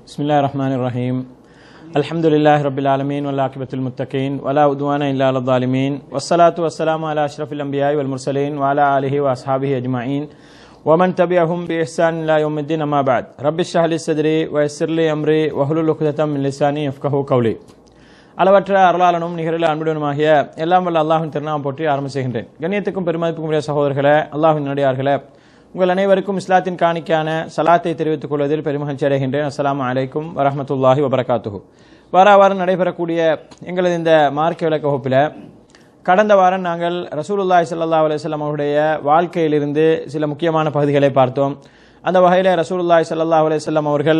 Bismillahirrahmanirrahim. Alhamdulillahi Rabbil Alamin wal aqibatul muttaqin wala udwana illa alal zalimin wassalatu wassalamu ala ashrafil anbiya'i wal mursalin wa ala alihi wa ashabihi ajma'in wa man tabi'ahum bi ihsan ila yawmiddin amma ba'd. Rabbi shrah li sadri wa yassir li amri wa hlul 'uqdatam min lisani yafqahu qawli. அளவற்ற அருளாளனும் நிகரில் அன்புடனுமாகிய எல்லாம் வல்ல அல்லாஹ்வின் திருநாமம் போற்றி ஆரம்பிக்கின்றேன். கண்ணியத்துக்கும் பெருமதிப்புக்கும் உரிய சகோதரர்களே, அல்லாஹ்வின் நடிகார்களே, உங்கள் அனைவருக்கும் இஸ்லாத்தின் காணிக்கான சலாத்தை தெரிவித்துக் கொள்வதில் பெருமகிழ்ச்சி அடைகின்றேன். அஸ்ஸலாமு அலைக்கும் வரஹ்மத்துல்லாஹி வபரகாத்துஹு. வாரம் நடைபெறக்கூடிய எங்களது இந்த மார்க்க விளக்க வகுப்பில் கடந்த வாரம் நாங்கள் ரசூலுல்லாஹி ஸல்லல்லாஹு அலைஹி வஸல்லம் அவருடைய வாழ்க்கையிலிருந்து சில முக்கியமான பகுதிகளை பார்த்தோம். அந்த வகையில் ரசூலுல்லாஹி ஸல்லல்லாஹு அலைஹி வஸல்லம் அவர்கள்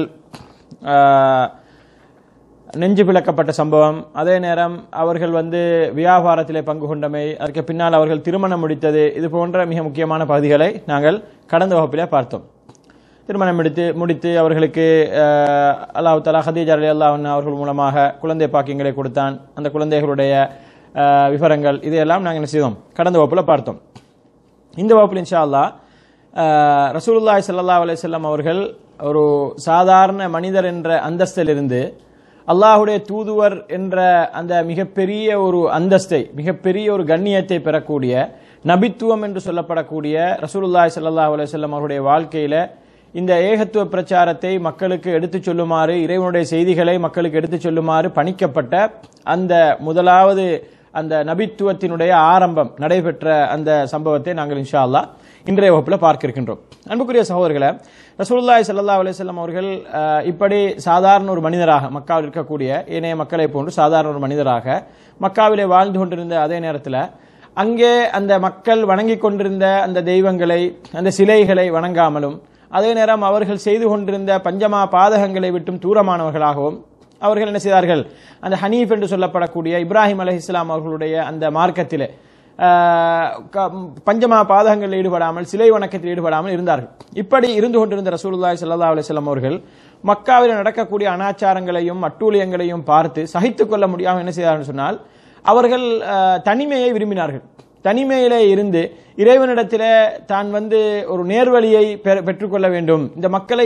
நெஞ்சு பிளக்கப்பட்ட சம்பவம், அதே நேரம் அவர்கள் வியாபாரத்திலே பங்கு கொண்டமை, அதற்கு பின்னால் அவர்கள் திருமணம் முடித்தது, இது போன்ற மிக முக்கியமான பகுதிகளை நாங்கள் கடந்த வகுப்பிலே பார்த்தோம். திருமணம் முடித்து அவர்களுக்கு அல்லாஹ் தஆலா ஹதீஜா ரலியல்லாஹு அன்ஹா அவர்கள் மூலமாக குழந்தை பாக்கியங்களை கொடுத்தான். அந்த குழந்தைகளுடைய விவரங்கள் இதையெல்லாம் நாங்கள் என்ன செய்தோம், கடந்த வகுப்பில் பார்த்தோம். இந்த வகுப்பில் இன்ஷா அல்லாஹ் ரசூலுல்லாஹி ஸல்லல்லாஹு அலைஹி வஸல்லம் அவர்கள் ஒரு சாதாரண மனிதர் என்ற அந்தஸ்திலிருந்து அல்லாஹுடைய தூதுவர் என்ற அந்த மிகப்பெரிய ஒரு அந்தஸ்தை, மிகப்பெரிய ஒரு கண்ணியத்தை பெறக்கூடிய நபித்துவம் என்று சொல்லப்படக்கூடிய ரசூலுல்லாஹி ஸல்லல்லாஹு அலைஹி வஸல்லம் அவருடைய வாழ்க்கையில இந்த ஏகத்துவ பிரச்சாரத்தை மக்களுக்கு எடுத்துச் சொல்லுமாறு, இறைவனுடைய செய்திகளை மக்களுக்கு எடுத்துச் சொல்லுமாறு பணிக்கப்பட்ட அந்த முதலாவது அந்த நபித்துவத்தினுடைய ஆரம்பம் நடைபெற்ற அந்த சம்பவத்தை நாங்கள் இன்ஷா அல்லாஹ் இன்றைய வகுப்பில் பார்க்க இருக்கின்றோம். அன்புக்குரிய சகோதரர்களே, ரசூலுல்லாஹி ஸல்லல்லாஹு அலைஹி வஸல்லம் அவர்கள் இப்படி சாதாரண ஒரு மனிதராக, மக்காவில் இருக்கக்கூடிய ஏனைய மக்களை போன்று சாதாரண ஒரு மனிதராக மக்காவிலே வாழ்ந்து கொண்டிருந்த அதே நேரத்தில் அங்கே அந்த மக்கள் வணங்கி கொண்டிருந்த அந்த தெய்வங்களை, அந்த சிலைகளை வணங்காமலும், அதே நேரம் அவர்கள் செய்து கொண்டிருந்த பஞ்சமா பாதகங்களை விட்டும் தூரமானவர்களாகவும் அவர்கள் என்ன செய்தார்கள், அந்த ஹனீஃப் என்று சொல்லப்படக்கூடிய இப்ராஹிம் அலைஹிஸ்ஸலாம் அவர்களுடைய அந்த மார்க்கத்திலே பஞ்சமா பாதகங்களில் ஈடுபடாமல், சிலை வணக்கத்தில் ஈடுபடாமல் இருந்தார்கள். இப்படி இருந்து கொண்டிருந்த ரசூலுல்லாஹி ஸல்லல்லாஹு அலைஹி வஸல்லம் அவர்கள் மக்காவில் நடக்கக்கூடிய அனாச்சாரங்களையும் அட்டூழியங்களையும் பார்த்து சகித்துக் கொள்ள முடியாமல் என்ன செய்தார்கள் சொன்னால், அவர்கள் தனிமையை விரும்பினார்கள். தனிமையிலே இருந்து இறைவனிடத்திலே தான் ஒரு நேர்வழியை பெற்றுக்கொள்ள வேண்டும், இந்த மக்களை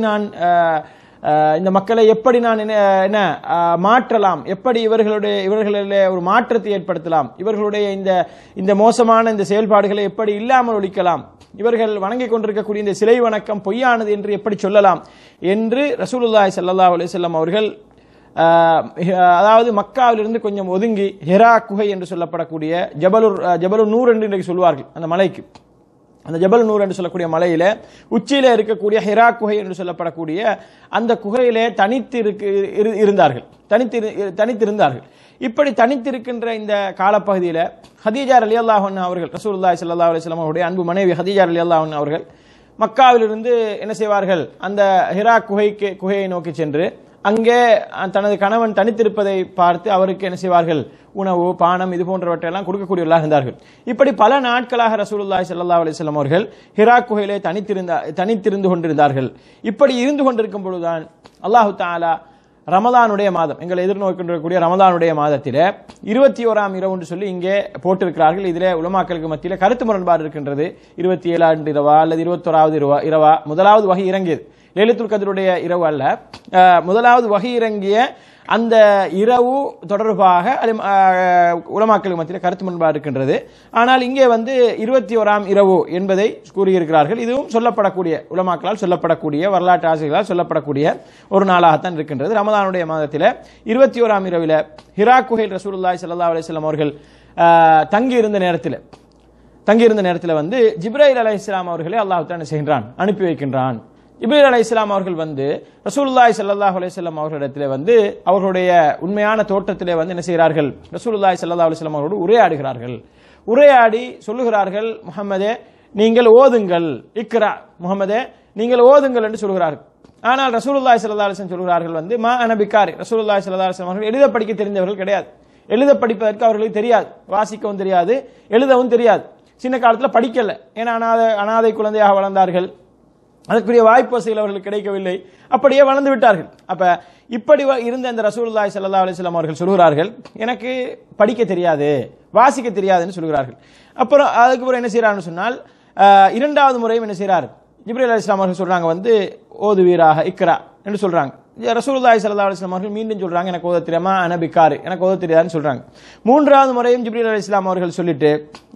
எப்படி நான் என்ன மாற்றலாம், எப்படி இவர்களிலே ஒரு மாற்றத்தை ஏற்படுத்தலாம், இவர்களுடைய இந்த மோசமான இந்த செயல்பாடுகளை எப்படி இல்லாமல் ஒழிக்கலாம், இவர்கள் வணங்கிக் கொண்டிருக்கக்கூடிய இந்த சிலை வணக்கம் பொய்யானது என்று எப்படி சொல்லலாம் என்று ரசூலுல்லாஹி ஸல்லல்லாஹு அலைஹி வஸல்லம் அவர்கள் அதாவது மக்காவிலிருந்து கொஞ்சம் ஒதுங்கி ஹிரா குகை என்று சொல்லப்படக்கூடிய ஜபலுர் நூர் என்று இன்றைக்கு சொல்வார்கள், அந்த மலைக்கு, அந்த ஜபல் நூர் என்று சொல்லக்கூடிய மலையில உச்சியில இருக்கக்கூடிய ஹிரா குகை என்று சொல்லப்படக்கூடிய அந்த குகையிலே தனித்திருந்தார்கள். இப்படி தனித்திருக்கின்ற இந்த காலப்பகுதியில ஹதீஜா ரலியல்லாஹு அன்ஹா அவர்கள், ரசூலுல்லாஹி ஸல்லல்லாஹு அலைஹி வஸல்லம் அவருடைய அன்பு மனைவி ஹதீஜா ரலியல்லாஹு அன்ஹா அவர்கள் மக்காவிலிருந்து என்ன செய்வார்கள், அந்த ஹிரா குகையை நோக்கி சென்று அங்கே தனது கணவன் தனித்திருப்பதை பார்த்து அவருக்கு என்ன செய்வார்கள், உணவு பானம் இது போன்றவற்றையெல்லாம் கொடுக்கக்கூடியவர்களாக இருந்தார்கள். இப்படி பல நாட்களாக ரசூலுல்லாஹி ஸல்லல்லாஹு அலைஹி வஸல்லம் அவர்கள் ஹிரா குகையிலே தனித்திருந்து கொண்டிருந்தார்கள். இப்படி இருந்து கொண்டிருக்கும் பொழுதுதான் அல்லாஹு தஆலா ரமதானுடைய மாதம், எங்களை எதிர்நோக்கின்றிருக்கக்கூடிய ரமதானுடைய மாதத்திலே 21ஆம் இரவு என்று சொல்லி இங்கே போட்டிருக்கிறார்கள். இதிலே உலமாக்களுக்கு மத்தியில் கருத்து முரண்பாடு இருக்கின்றது. 27ஆம் இரவா அல்லது 21வது இரவா? முதலாவது வகை இறங்கியது லைலத்துல் கத்ருடைய இரவு அல்ல, முதலாவது வகை இறங்கிய அந்த இரவு தொடர்பாக உலமாக்களுக்கு மத்தியில் கருத்து முரண்பாடு இருக்கின்றது. ஆனால் இங்கே 21ஆம் இரவு என்பதை கூறியிருக்கிறார்கள். இதுவும் சொல்லப்படக்கூடிய உலமாக்களால் சொல்லப்படக்கூடிய, வரலாற்று ஆசிரியர்களால் சொல்லப்படக்கூடிய ஒரு நாளாகத்தான் இருக்கின்றது. ரமதானுடைய மாதத்தில் 21ஆம் இரவில் ஹிரா குகையில் ரசூலுல்லாஹி ஸல்லல்லாஹு அலைஹி வஸல்லம் அவர்கள் தங்கியிருந்த நேரத்தில் ஜிப்ரீல் அலைஹிஸ்ஸலாம் அவர்களை அல்லாஹ் தஆலா செய்கின்றான், அனுப்பி வைக்கின்றான். ஜிப்ரீல் அலைஹிஸ்ஸலாம் அவர்கள் ரசூலுல்லாஹி ஸல்லல்லாஹு அலைஹி வஸல்லம் அவர்களிடத்திலே அவர்களுடைய உண்மையான தோற்றத்திலே என்ன செய்கிறார்கள், ரசூலுல்லாஹி ஸல்லல்லாஹு அலைஹி வஸல்லம் அவரோடு உரையாடி சொல்லுகிறார்கள், முஹம்மதே நீங்கள் ஓதுங்கள், இக்ரா முஹம்மதே நீங்கள் ஓதுங்கள் என்று சொல்கிறார்கள். ஆனால் ரசூலுல்லாஹி ஸல்லல்லாஹு அலைஹி வஸல்லம் சொல்கிறார்கள் மா அன பிகாரி, ரசூலுல்லாஹி ஸல்லல்லாஹு அலைஹி வஸல்லம் அவர்கள் எழுத படிக்க தெரிந்தவர்கள் கிடையாது, எழுத படிப்பதற்கு அவர்களுக்கு தெரியாது, வாசிக்கவும் தெரியாது, எழுதவும் தெரியாது. சின்ன காலத்தில் படிக்கல, ஏன்னா அனாதை குழந்தையாக வளர்ந்தார்கள், அதற்குரிய வாய்ப்பு வசதிகள் அவர்களுக்கு கிடைக்கவில்லை, அப்படியே வளர்ந்து விட்டார்கள். அப்ப இப்படி இருந்த அந்த ரசூலுல்லாஹி ஸல்லல்லாஹு அலைஹி வஸல்லம் அவர்கள் சொல்கிறார்கள், எனக்கு படிக்க தெரியாது, வாசிக்க தெரியாதுன்னு சொல்கிறார்கள். அப்புறம் அதுக்கப்புறம் என்ன செய்யறாருன்னு சொன்னால், இரண்டாவது முறையும் என்ன செய்யறாரு, ஜிப்ரீல் அலைஹிஸ்ஸலாம் அவர்கள் சொல்றாங்க ஓதுவீராக இக்ரா என்று சொல்றாங்க. ரசூலுல்லாஹி ஸல்லல்லாஹு அலைஹி வஸல்லம் அவர்கள் மீண்டும் சொல்றாங்க, எனக்கு ஓத தெரியாமா, அனபிக்காரு, எனக்கு ஓத தெரியாதுன்னு சொல்றாங்க. மூன்றாவது முறையும் ஜிப்ரீல் அலைஹிஸ்ஸலாம் அவர்கள் சொல்லிட்டு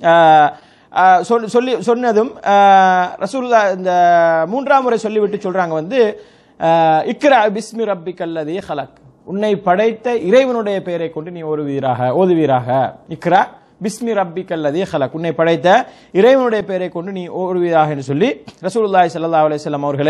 சொன்னதும் ரசூலுல்லாஹ் இந்த மூன்றாம் முறை சொல்லிவிட்டு சொல்றாங்க வந்து, இக்ரா பிஸ்மி ரப்பிக்கல்லதீ ஹலக், உன்னை படைத்த இறைவனுடைய பெயரை கொண்டு நீ ஓதுவீராக. இக்ரா பிஸ்மி ரப்பிக்கல்லதீ ஹலக், உன்னை படைத்த இறைவனுடைய பெயரை கொண்டு நீ ஓதுவீராக என்று சொல்லி ரசூலுல்லாஹி ஸல்லல்லாஹு அலைஹி வஸல்லம் அவர்களை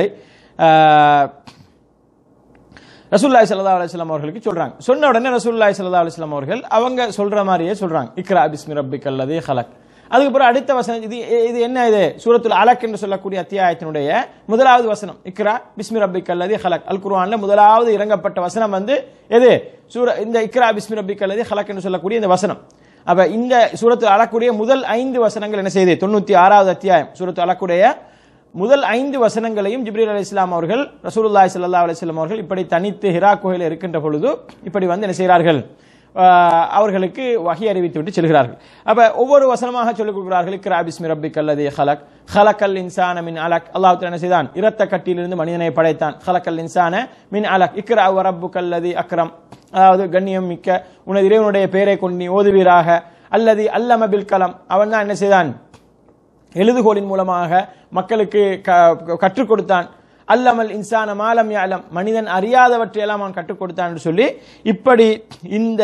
ரசூலுல்லாஹி ஸல்லல்லாஹு அலைஹி வஸல்லம் அவர்களுக்கு சொல்றாங்க. சொன்ன உடனே ரசூலுல்லாஹி ஸல்லல்லாஹு அலைஹி வஸல்லம் அவர்கள் அவங்க சொல்ற மாதிரியே சொல்றாங்க, இக்ரா பிஸ்மி ரப்பிக்கல்லதீ ஹலக். அதுக்கப்புறம் அடுத்த வசனம், இது என்ன, இது சூரத்துல் அலக் என்று சொல்லக்கூடிய அத்தியாயத்தினுடைய முதலாவது வசனம், இக்ரா பிஸ்மி ரப்பிக்கல்லதீ ஹலக். அல் குர்ஆன்ல முதலாவது இறங்கப்பட்ட வசனம் வந்து எது? இந்த இக்ரா பிஸ்மி ரப்பிக்கல்லதீ ஹலக் என்று சொல்லக்கூடிய இந்த வசனம். அப்ப இந்த சூரத்துல் அலக்குடைய முதல் 5 வசனங்கள் என்ன செய்யுது? 96வது அத்தியாயம் சூரத்துல் அலக்குடைய முதல் 5 வசனங்களையும் ஜிப்ரீல் அலைஹிஸ்ஸலாம் அவர்கள் ரசூலுல்லாஹி ஸல்லல்லாஹு அலைஹி வஸல்லம் அவர்கள் இப்படி தனித்து ஹிரா குகையில் இருக்கின்ற பொழுது இப்படி வந்து என்ன செய்கிறார்கள்? அவர்களுக்கு வஹி அறிவித்து விட்டு செல்கிறார்கள். அப்ப ஒவ்வொரு வசனமாக சொல்லிக் கொடுக்கிறார்கள். இக்ரா பிஸ்மி ரப்பிக்கல்லதீ ஹலக், ஹலக்கல் இன்சான மின் அலக், அல்லாஹ் தஆலா என்ன செய்தான்? இரத்த கட்டியிலிருந்து மனிதனை படைத்தான். ஹலக்கல் இன்சான மின் அலக், இக்ரா வ ரப்புக்கல்லதீ அக்ரம், அதாவது கண்ணியம் மிக்க உனது இறைவனுடைய பெயரை கொண்டு நீ ஓதுவீராக. அல்லதி அல்லம பில் கலம், அவன் தான் என்ன செய்தான்? எழுதுகோலின் மூலமாக மக்களுக்கு கற்றுக் கொடுத்தான். அல்லமல் இன்சான மாலம் யஅலம், மனிதன் அறியாதவற்றையெல்லாம் அவன் கற்றுக் கொடுத்தான் என்று சொல்லி இப்படி இந்த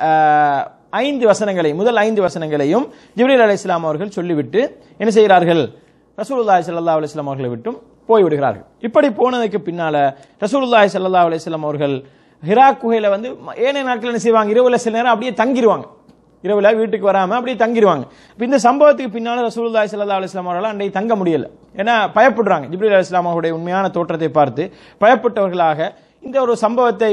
5 வசனங்களையும் முதல் 5 வசனங்களையும் ஜிப்ரீல் அலைஹிஸ்ஸலாம் அவர்கள் சொல்லிவிட்டு என்ன செய்கிறார்கள்? ரசூலுல்லாஹி ஸல்லல்லாஹு அலைஹி வஸல்லம் அவர்களை விட்டும் போய்விடுகிறார்கள். இப்படி போனதுக்கு பின்னால ரசூலுல்லாஹி ஸல்லல்லாஹு அலைஹி வஸல்லம் அவர்கள் ஹிரா குகையில வந்து ஏனைய நாட்கள் என்ன செய்வாங்க? இரவுல சில நேரம் அப்படியே தங்கிடுவாங்க, இரவுல வீட்டுக்கு வராம அப்படியே தங்கிடுவாங்க. இந்த சம்பவத்துக்கு பின்னால ரசூலுல்லாஹி ஸல்லல்லாஹு அலைஹி வஸல்லம் அவர்களால் அன்றைக்கு தங்க முடியல. ஏன்னா பயப்படுறாங்க, ஜிப்ரீல் அலைஹிஸ்ஸலாம் அவருடைய உண்மையான தோற்றத்தை பார்த்து பயப்பட்டவர்களாக இந்த ஒரு சம்பவத்தை,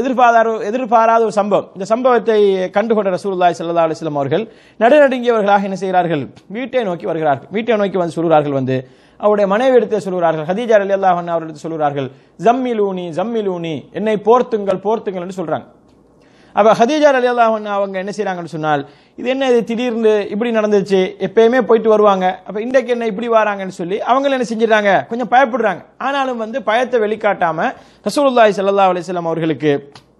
எதிர்பாராத ஒரு சம்பவம், இந்த சம்பவத்தை கண்டுகொண்ட ரசூலுல்லாஹி ஸல்லல்லாஹு அலைஹி வஸல்லம் அவர்கள் நடுநடுங்கியவர்களாக என்ன செய்கிறார்கள்? வீட்டை நோக்கி வருகிறார்கள். வீட்டை நோக்கி வந்து சொல்கிறார்கள், வந்து அவருடைய மனைவி எடுத்து சொல்கிறார்கள், ஹதீஜா ரலியல்லாஹு அன்ஹா அவர்கள் சொல்கிறார்கள், ஜம்மிலூனி ஜம்மிலூனி, என்னை போர்த்துங்கள் போர்த்துங்கள் என்று சொல்றாங்க. அப்ப ஹதீஜா ரலியல்லாஹு அன்ஹா அவங்க என்ன செய்றாங்கன்னு சொன்னால், இது என்ன, இது திடீர்னு இப்படி நடந்துச்சு, எப்பயுமே போயிட்டு வருவாங்க, அப்ப இன்றைக்கு என்ன இப்படி வராங்கன்னு சொல்லி அவங்க என்ன செஞ்சிடறாங்க? கொஞ்சம் பயப்படுறாங்க. ஆனாலும் வந்து பயத்தை வெளிக்காட்டாம ரசூலுல்லாஹி ஸல்லல்லாஹு அலைஹி வஸல்லம் அவர்களுக்கு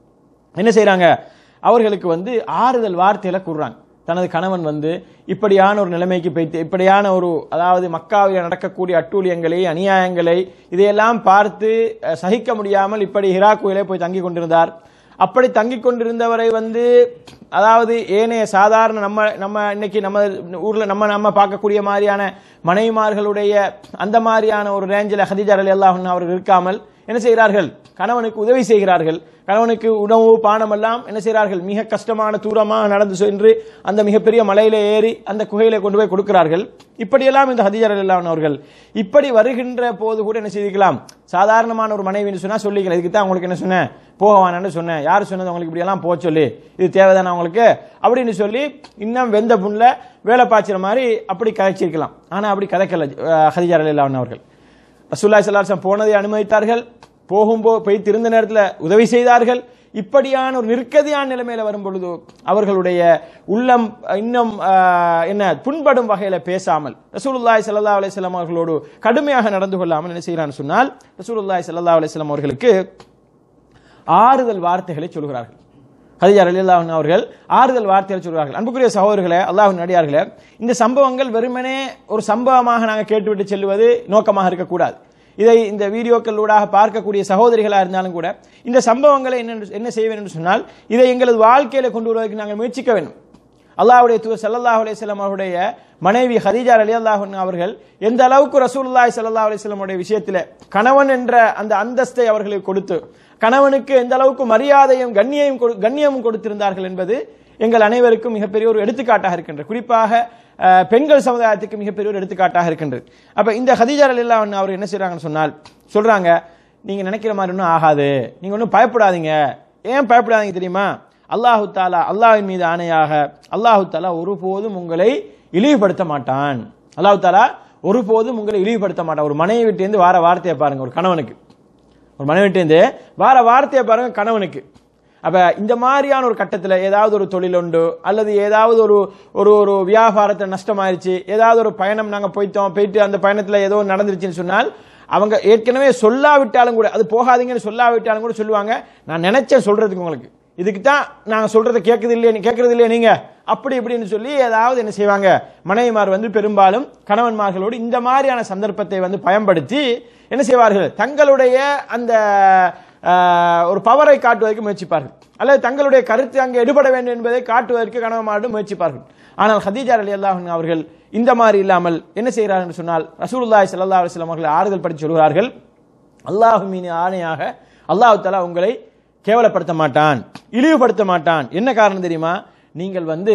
என்ன செய்றாங்க? அவர்களுக்கு வந்து ஆறுதல் வார்த்தையில கூறுறாங்க. தனது கணவன் வந்து இப்படியான ஒரு நிலைமைக்கு போய்த்து, இப்படியான ஒரு, அதாவது மக்காவில் நடக்கக்கூடிய அட்டூழியங்களை, அநியாயங்களை இதையெல்லாம் பார்த்து சகிக்க முடியாமல் இப்படி ஹிரா குகையிலே போய் தங்கி கொண்டிருந்தார். அப்படி தங்கிக் கொண்டிருந்தவரை வந்து, அதாவது ஏனைய சாதாரண நம்ம இன்னைக்கு நம்ம ஊர்ல நம்ம பார்க்கக்கூடிய மாதிரியான மனைவிமார்களுடைய அந்த மாதிரியான ஒரு ரேஞ்சில் ஹதீஜா ரலியல்லாஹு அன்ஹா அவர்கள் இருக்காமல் என்ன செய்கிறார்கள்? கணவனுக்கு உதவி செய்கிறார்கள். கணவனுக்கு உணவு பானம் எல்லாம் என்ன செய்கிறார்கள்? மிக கஷ்டமான தூரமாக நடந்து சென்று அந்த மிகப்பெரிய மலையில ஏறி அந்த குகையில கொண்டு போய் கொடுக்கிறார்கள். இப்படியெல்லாம் இந்த ஹதீஜா ரலியல்லாஹு அன்ஹா அவர்கள் இப்படி வருகின்ற போது கூட என்ன செய்திருக்கலாம்? சாதாரணமான ஒரு மனைவின்னு சொன்னா சொல்லிக்கலாம், இதுக்கு தான் உங்களுக்கு என்ன சொன்னேன், போகவானு சொன்னேன், யாரு சொன்னது உங்களுக்கு இப்படி எல்லாம் போக சொல்லி, இது தேவைதானே உங்களுக்கு அப்படின்னு சொல்லி இன்னும் வெந்த புண்ல வேலை பாய்ச்சிற மாதிரி அப்படி கதைச்சிருக்கலாம். ஆனா அப்படி கதைக்கல ஹதீஜா ரலியல்லாஹு அன்ஹா அவர்கள். ரசூலுல்லாஹி ஸல்லல்லாஹு அலைஹி வஸல்லம் போனதை அனுமதித்தார்கள், போய் திருந்த நேரத்தில் உதவி செய்தார்கள். இப்படியான ஒரு நெருக்கடியான நிலைமையில வரும் பொழுது அவர்களுடைய உள்ளம் இன்னும் என்ன புண்படும் வகையில பேசாமல், ரசூலுல்லாஹி ஸல்லல்லாஹு அலைஹி வஸல்லம் அவர்களோடு கடுமையாக நடந்து கொள்ளாமல் என்ன செய்கிறான்னு சொன்னால், ரசூலுல்லாஹி ஸல்லல்லாஹு அலைஹி வஸல்லம் அவர்களுக்கு ஆறுதல் வார்த்தைகளை சொல்கிறார்கள். ஹதீஜா ரலியல்லாஹு அன்ஹா அவர்கள் ஆறுதல் வார்த்தைகளை சொல்கிறார்கள். அன்புக்குரிய சகோதரர்களே, அல்லாஹ்வின் அடியார்களே, இந்த சம்பவங்கள் வெறுமனே ஒரு சம்பவமாக நாங்கள் கேட்டுவிட்டு செல்வது நோக்கமாக இருக்கக்கூடாது. இதை இந்த வீடியோக்களூடாக பார்க்கக்கூடிய சகோதரிகளாக இருந்தாலும் கூட இந்த சம்பவங்களை என்ன செய்ய வேண்டும் என்று சொன்னால், இதை எங்களது வாழ்க்கையில கொண்டு வருவதற்கு நாங்கள் முயற்சிக்க வேண்டும். அல்லாஹ்வுடைய தூதர் ஸல்லல்லாஹு அலைஹி வஸல்லம் அவருடைய மனைவி ஹதீஜா ரலியல்லாஹு அன்ஹா அவர்கள் எந்த அளவுக்கு ரசூலுல்லாஹி ஸல்லல்லாஹு அலைஹி வஸல்லம் உடைய விஷயத்தில் கணவன் என்ற அந்த அந்தஸ்தை அவர்களுக்கு கொடுத்து, கணவனுக்கு எந்த அளவுக்கு மரியாதையும் கண்ணியமும் கொடுத்திருந்தார்கள் என்பது எங்கள் அனைவருக்கும் மிகப்பெரிய ஒரு எடுத்துக்காட்டாக இருக்கின்றது. குறிப்பாக பெண்கள் சமுதாயத்துக்கு மிகப்பெரிய ஒரு எடுத்துக்காட்டாக இருக்கின்றது. அப்ப இந்த ஹதீஜா ரலியல்லாஹு அன்ஹா அவர் என்ன செய்றாங்கன்னு சொன்னால், சொல்றாங்க, நீங்க நினைக்கிற மாதிரி ஒன்றும் ஆகாது, நீங்க ஒன்றும் பயப்படாதீங்க. ஏன் பயப்படாதீங்க தெரியுமா? அல்லாஹு தாலா, அல்லாஹ்வின் மீது ஆணையாக, அல்லாஹு தாலா ஒருபோதும் உங்களை இழிவுபடுத்த மாட்டான். அல்லாஹு தாலா ஒருபோதும் உங்களை இழிவுபடுத்த மாட்டான். ஒரு மனைவி விட்டு வார வார்த்தையை பாருங்க, ஒரு கணவனுக்கு, ஒரு மனைவி விட்டு வார வார்த்தையை பாருங்க கணவனுக்கு. அப்ப இந்த மாதிரியான ஒரு கட்டத்தில் ஏதாவது ஒரு தொழில் உண்டு, அல்லது ஏதாவது ஒரு ஒரு வியாபாரத்தில் நஷ்டமாயிருச்சு, ஏதாவது ஒரு பயணம் நாங்கள் போயிட்டு அந்த பயணத்தில் ஏதோ நடந்துருச்சுன்னு சொன்னால், அவங்க ஏற்கனவே சொல்லாவிட்டாலும் கூட, அது போகாதீங்கன்னு சொல்லாவிட்டாலும் கூட சொல்லுவாங்க, நான் நினைச்சேன் சொல்றதுக்கு உங்களுக்கு, இதுக்கு தான் நாங்கள் சொல்றதை கேட்கறது இல்லையா நீங்க அப்படி இப்படின்னு சொல்லி ஏதாவது என்ன செய்வாங்க, மனைவிமார் வந்து பெரும்பாலும் கணவன்மார்களோடு இந்த மாதிரியான சந்தர்ப்பத்தை வந்து பயன்படுத்தி என்ன செய்வார்கள், தங்களுடைய அந்த ஒரு பவரை காட்டுவதற்கு முயற்சிப்பார்கள், அல்லது தங்களுடைய கருத்து அங்கே எடுபட வேண்டும் என்பதை காட்டுவதற்கு கணவன்மாரோடு முயற்சிப்பார்கள். ஆனால் ஹதீஜா ரலியல்லாஹு அன்ஹா அவர்கள் இந்த மாதிரி இல்லாமல் என்ன செய்கிறார்கள் என்று சொன்னால், ரசூலுல்லாஹி ஸல்லல்லாஹு அலைஹி வஸல்லம் அவர்கள் ஆறுதல் படுத்தி சொல்கிறார்கள், அல்லாஹ் மீது ஆணையாக அல்லாஹ் தஆலா உங்களை கேவலப்படுத்த மாட்டான், இழிவுபடுத்த மாட்டான். என்ன காரணம் தெரியுமா, நீங்கள் வந்து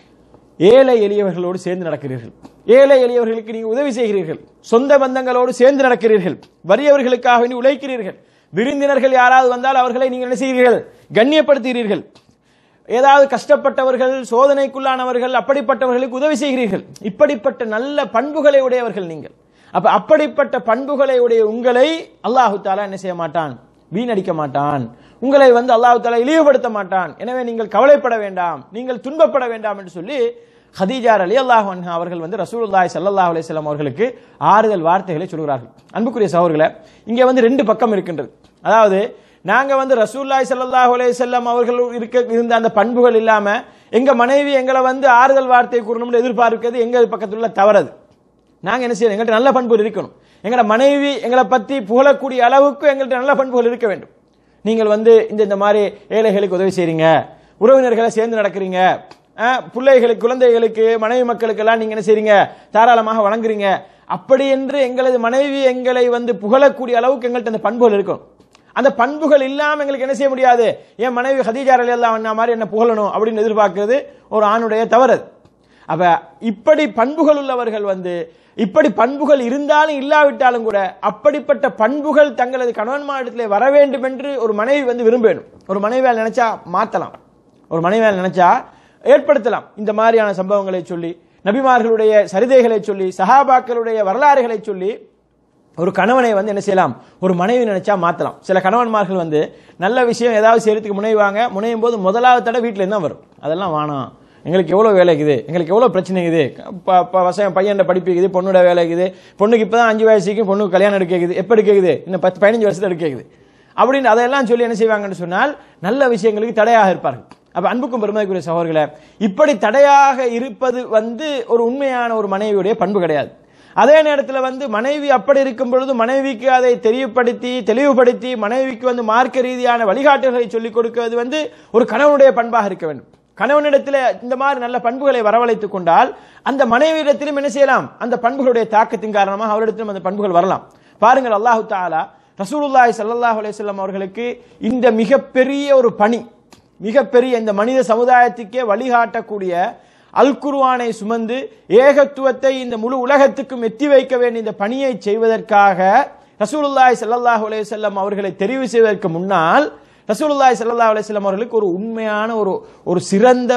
ஏழை எளியவர்களோடு சேர்ந்து நடக்கிறீர்கள், ஏழை எளியவர்களுக்கு நீங்கள் உதவி செய்கிறீர்கள், சொந்த பந்தங்களோடு சேர்ந்து நடக்கிறீர்கள், வறியவர்களுக்காக உழைக்கிறீர்கள், விருந்தினர்கள் யாராவது வந்தால் அவர்களை நீங்கள் என்ன செய்கிறீர்கள், கண்ணியப்படுத்துகிறீர்கள், ஏதாவது கஷ்டப்பட்டவர்கள் சோதனைக்குள்ளானவர்கள் அப்படிப்பட்டவர்களுக்கு உதவி செய்கிறீர்கள். இப்படிப்பட்ட நல்ல பண்புகளை உடையவர்கள் நீங்கள். அப்படிப்பட்ட பண்புகளை உடைய உங்களை அல்லாஹு தஆலா என்ன செய்ய மாட்டான், வீணடிக்க மாட்டான், உங்களை வந்து அல்லாஹ் தஆலா இழிவுபடுத்த மாட்டான். எனவே நீங்கள் கவலைப்பட வேண்டாம், நீங்கள் துன்பப்பட வேண்டாம் என்று சொல்லி ஹதீஜா ரலியல்லாஹு அன்ஹா அவர்கள் வந்து ரசூலுல்லாஹி ஸல்லல்லாஹு அலைஹி வஸல்லம் அவர்களுக்கு ஆறுதல் வார்த்தைகளை சொல்கிறார்கள். அன்புக்குரிய சகோதரர்களே, இங்கே வந்து ரெண்டு பக்கம் இருக்கின்றது. அதாவது நாங்க வந்து ரசூலுல்லாஹி ஸல்லல்லாஹு அலைஹி வஸல்லம் அவர்கள் இருந்த அந்த பண்புகள் இல்லாம எங்க மனைவி எங்களை வந்து ஆறுதல் வார்த்தை கூறணும்னு எதிர்பார்க்கிறது எங்க பக்கத்துல உள்ள தவறது. நாங்க என்ன செய்யணும், எங்கள்கிட்ட நல்ல பண்புகள் இருக்கணும், எங்களோட மனைவி எங்களை பத்தி புகழக்கூடிய அளவுக்கு எங்கள்கிட்ட நல்ல பண்புகள் இருக்க வேண்டும். நீங்கள் வந்து இந்த மாதிரி ஏழைகளுக்கு உதவி செய்றீங்க, உறவினர்களை சேர்ந்து நடக்கிறீங்க, பிள்ளைகளுக்கு குழந்தைகளுக்கு மனைவி மக்களுக்கு எல்லாம் நீங்க என்ன செய்றீங்க, தாராளமாக வழங்குறீங்க, அப்படி என்று எங்களது மனைவி எங்களை வந்து புகழக்கூடிய அளவுக்கு எங்கள்கிட்ட அந்த பண்புகள் இருக்கும். அந்த பண்புகள் இல்லாம எங்களுக்கு என்ன செய்ய முடியாது, என் மனைவி ஹதீஜா ரலியல்லாஹு அன்ஹா மாதிரி என்ன புகழணும் அப்படின்னு எதிர்பார்க்கிறது ஒரு ஆணுடைய தவறு. அப்ப இப்படி பண்புகள் உள்ளவர்கள் வந்து இப்படி பண்புகள் இருந்தாலும் இல்லாவிட்டாலும் கூட அப்படிப்பட்ட பண்புகள் தங்களது கணவன்மாரிடத்திலே வர வேண்டும் என்று ஒரு மனைவி வந்து விரும்பணும். ஒரு மனைவியால் நினைச்சா மாத்தலாம், ஒரு மனைவியால் நினைச்சா ஏற்படுத்தலாம். இந்த மாதிரியான சம்பவங்களை சொல்லி, நபிமார்களுடைய சரிதைகளை சொல்லி, சஹாபாக்களுடைய வரலாறுகளை சொல்லி ஒரு கணவனை வந்து என்ன செய்யலாம், ஒரு மனைவி நினைச்சா மாத்தலாம். சில கணவன்மார்கள் வந்து நல்ல விஷயம் ஏதாவது செய்யறதுக்கு முனைவாங்க, முனையும் போது முதலாவது தடவை வீட்டில இருந்தா வரும், அதெல்லாம் வேணாம், எங்களுக்கு எவ்வளவு வேலை இருக்குது, எங்களுக்கு எவ்வளவு பிரச்சனை இருக்குது, பையன் படிப்பு இருக்குது, பொண்ணோட வேலை இருக்குது, பொண்ணுக்கு இப்பதான் 5 வயசுக்கு பொண்ணுக்கு கல்யாணம் எடுக்குது, எப்ப எடுக்குது, இன்னும் 10-15 வருஷத்துல எடுக்குது அப்படின்னு அதையெல்லாம் சொல்லி என்ன செய்வாங்கன்னு சொன்னால் நல்ல விஷயங்களுக்கு தடையாக இருப்பார்கள். அப்ப அன்புக்கும் பெருமதிக்குரிய சகோதரர்களே, இப்படி தடையாக இருப்பது வந்து ஒரு உண்மையான ஒரு மனைவியுடைய பண்பு கிடையாது. அதே நேரத்தில் வந்து மனைவி அப்படி இருக்கும் பொழுது மனைவிக்கு அதை தெளிவுபடுத்தி மனைவிக்கு வந்து மார்க்க ரீதியான வழிகாட்டுகளை சொல்லிக் கொடுக்கிறது வந்து ஒரு கணவனுடைய பண்பாக இருக்க வேண்டும். கணவனிடத்தில் இந்த மாதிரி நல்ல பண்புகளை வரவழைத்துக் கொண்டால் அந்த மனைவியிடத்திலும் என்ன செய்யலாம், அந்த பண்புகளுடைய தாக்கத்தின் காரணமாக அவரிடத்திலும் அந்த பண்புகள் வரலாம். பாருங்கள், அல்லாஹு தஆலா ரசூலுல்லாஹி ஸல்லல்லாஹு அலைஹி வஸல்லம் அவர்களுக்கு இந்த மிகப்பெரிய ஒரு பணி, மிகப்பெரிய இந்த மனித சமுதாயத்துக்கே வழிகாட்டக்கூடிய அல் குர்ஆனை சுமந்து ஏகத்துவத்தை இந்த முழு உலகத்துக்கும் எத்தி வைக்க வேண்டிய இந்த பணியை செய்வதற்காக ரசூலுல்லாஹி ஸல்லல்லாஹு அலைஹி வஸல்லம் அவர்களை தெரிவு செய்வதற்கு முன்னால் ரசூலுல்லாஹி ஸல்லல்லாஹு அலைஹி வஸல்லம் அவர்களுக்கு ஒரு உண்மையான ஒரு சிறந்த